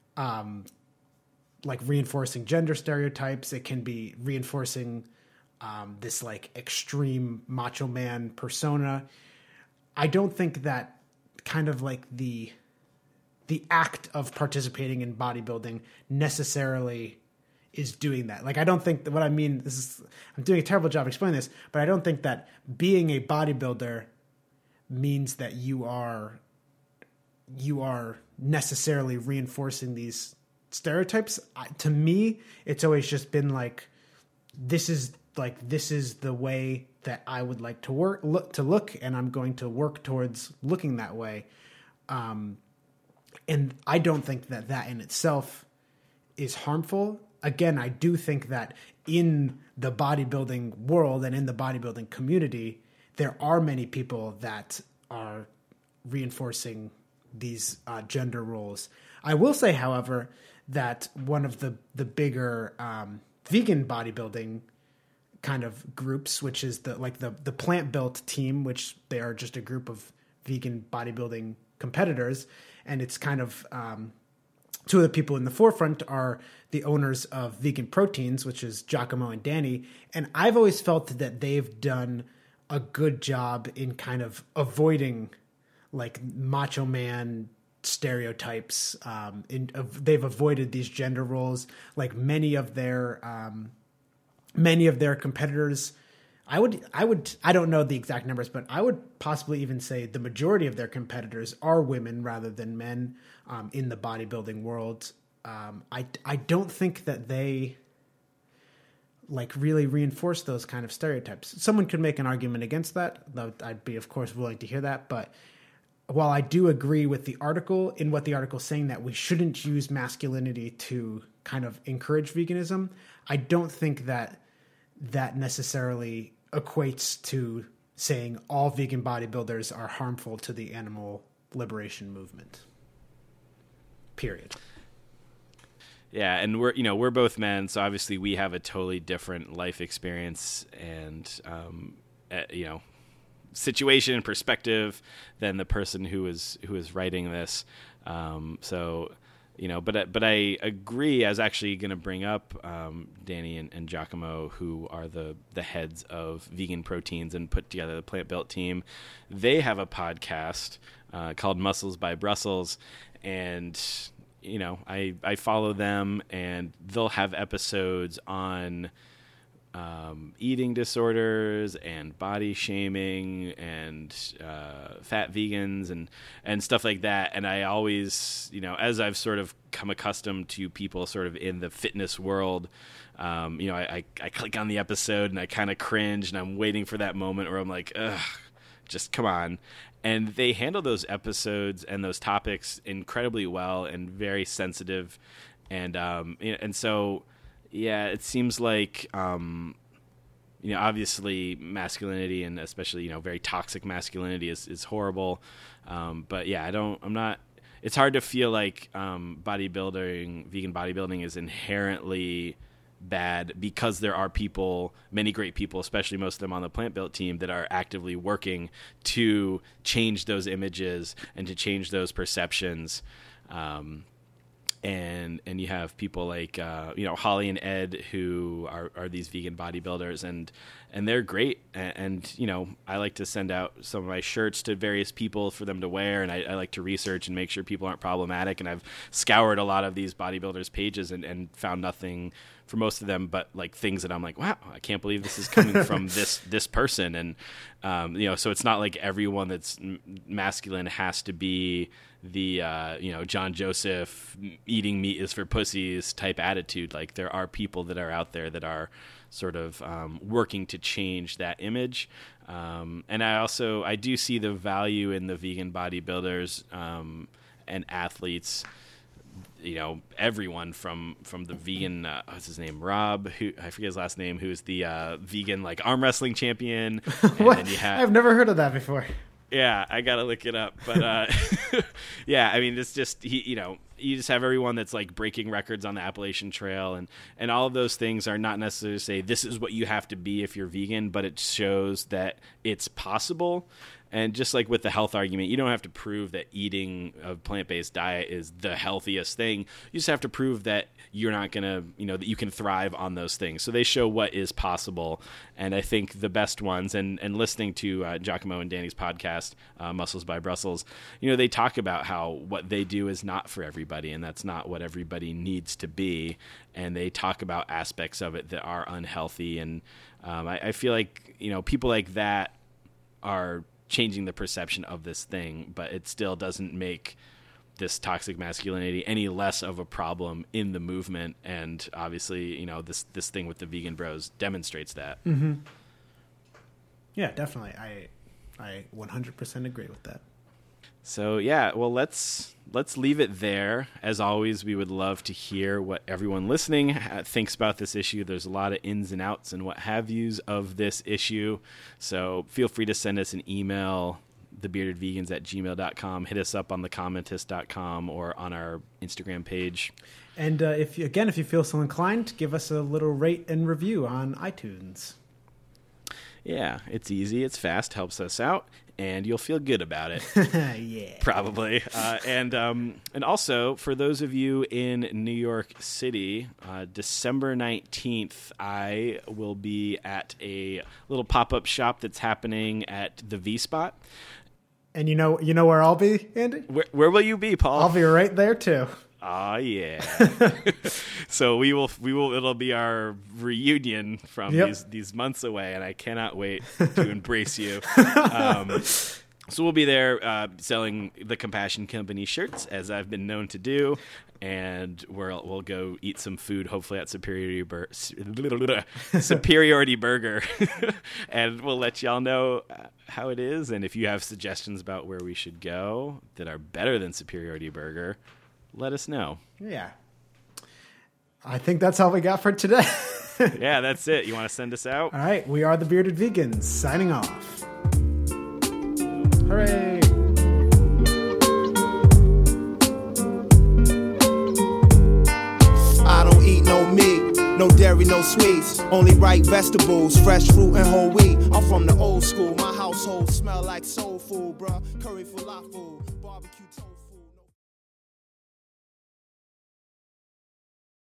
like reinforcing gender stereotypes, it can be reinforcing this like extreme macho man persona. I don't think that kind of like the act of participating in bodybuilding necessarily is doing that. Like, I don't think that what I mean, I'm doing a terrible job explaining this, but I don't think that being a bodybuilder means that you are necessarily reinforcing these stereotypes. To me, it's always just been like, this is the way that I would like to look, and I'm going to work towards looking that way. And I don't think that in itself is harmful. Again, I do think that in the bodybuilding world and in the bodybuilding community, there are many people that are reinforcing these gender roles. I will say, however, that one of the bigger vegan bodybuilding kind of groups, which is the Plant Built team, which they are just a group of vegan bodybuilding competitors, and it's kind of two of the people in the forefront are the owners of Vegan Proteins, which is Giacomo and Danny, and I've always felt that they've done a good job in kind of avoiding like macho man stereotypes. They've avoided these gender roles. Like many of their competitors, I don't know the exact numbers, but I would possibly even say the majority of their competitors are women rather than men in the bodybuilding world. I don't think that they like really reinforce those kind of stereotypes. Someone could make an argument against that, though I'd be, of course, willing to hear that. But while I do agree with the article, in what the article is saying, that we shouldn't use masculinity to kind of encourage veganism, I don't think that necessarily equates to saying all vegan bodybuilders are harmful to the animal liberation movement. Period. Yeah, and we're both men, so obviously we have a totally different life experience and situation and perspective than the person who is writing this. But I agree. I was actually going to bring up Danny and Giacomo, who are the heads of Vegan Proteins and put together the Plant Built team. They have a podcast called Muscles by Brussels. And, you know, I follow them, and they'll have episodes on eating disorders and body shaming and fat vegans and stuff like that. And I always, you know, as I've sort of come accustomed to people sort of in the fitness world, you know, I click on the episode and I kind of cringe, and I'm waiting for that moment where I'm like, ugh, just come on. And they handle those episodes and those topics incredibly well and very sensitive. And so, yeah, it seems like, you know, obviously masculinity, and especially, you know, very toxic masculinity is horrible. But yeah, it's hard to feel like vegan bodybuilding is inherently bad, because there are people, many great people, especially most of them on the Plant Built team, that are actively working to change those images and to change those perceptions. And you have people like, you know, Holly and Ed, who are these vegan bodybuilders, and they're great. And, you know, I like to send out some of my shirts to various people for them to wear, and I like to research and make sure people aren't problematic. And I've scoured a lot of these bodybuilders' pages and found nothing for most of them but like things that I'm like, wow, I can't believe this is coming from this person. And, you know, so it's not like everyone that's masculine has to be the, you know, John Joseph, eating meat is for pussies type attitude. Like, there are people that are out there that are sort of working to change that image. And I do see the value in the vegan bodybuilders and athletes. You know, everyone from the vegan, what's his name, Rob, who I forget his last name, who's the vegan like arm wrestling champion. And then you have, I've never heard of that before. Yeah, I gotta look it up, but yeah, I mean, it's just you know, you just have everyone that's like breaking records on the Appalachian Trail, and all of those things are not necessarily to say this is what you have to be if you're vegan, but it shows that it's possible. And just like with the health argument, you don't have to prove that eating a plant-based diet is the healthiest thing. You just have to prove that you're not going to, you know, that you can thrive on those things. So they show what is possible. And I think the best ones, and listening to Giacomo and Danny's podcast, Muscles by Brussels, you know, they talk about how what they do is not for everybody, and that's not what everybody needs to be. And they talk about aspects of it that are unhealthy. And I feel like, you know, people like that are changing the perception of this thing, but it still doesn't make this toxic masculinity any less of a problem in the movement. And obviously, you know, this thing with the vegan bros demonstrates that. Mm-hmm. Yeah, definitely. I 100% agree with that. So yeah, well, let's leave it there. As always, we would love to hear what everyone listening thinks about this issue. There's a lot of ins and outs and what have yous of this issue. So feel free to send us an email, thebeardedvegans@gmail.com. Hit us up on thecommentist.com or on our Instagram page. And if you feel so inclined, give us a little rate and review on iTunes. Yeah, it's easy. It's fast. Helps us out. And you'll feel good about it. Yeah. Probably. And also, for those of you in New York City, December 19th, I will be at a little pop-up shop that's happening at the V-Spot. And you know where I'll be, Andy? Where will you be, Paul? I'll be right there, too. Oh, yeah. So we will, it'll be our reunion from these months away, and I cannot wait to embrace you. So we'll be there selling the Compassion Company shirts, as I've been known to do, and we'll go eat some food, hopefully at Superiority Burger, and we'll let y'all know how it is, and if you have suggestions about where we should go that are better than Superiority Burger, let us know. Yeah. I think that's all we got for today. Yeah, that's it. You want to send us out? All right. We are the Bearded Vegans, signing off. Hooray. I don't eat no meat, no dairy, no sweets. Only ripe vegetables, fresh fruit and whole wheat. I'm from the old school. My household smell like soul food, bruh. Curry falafel.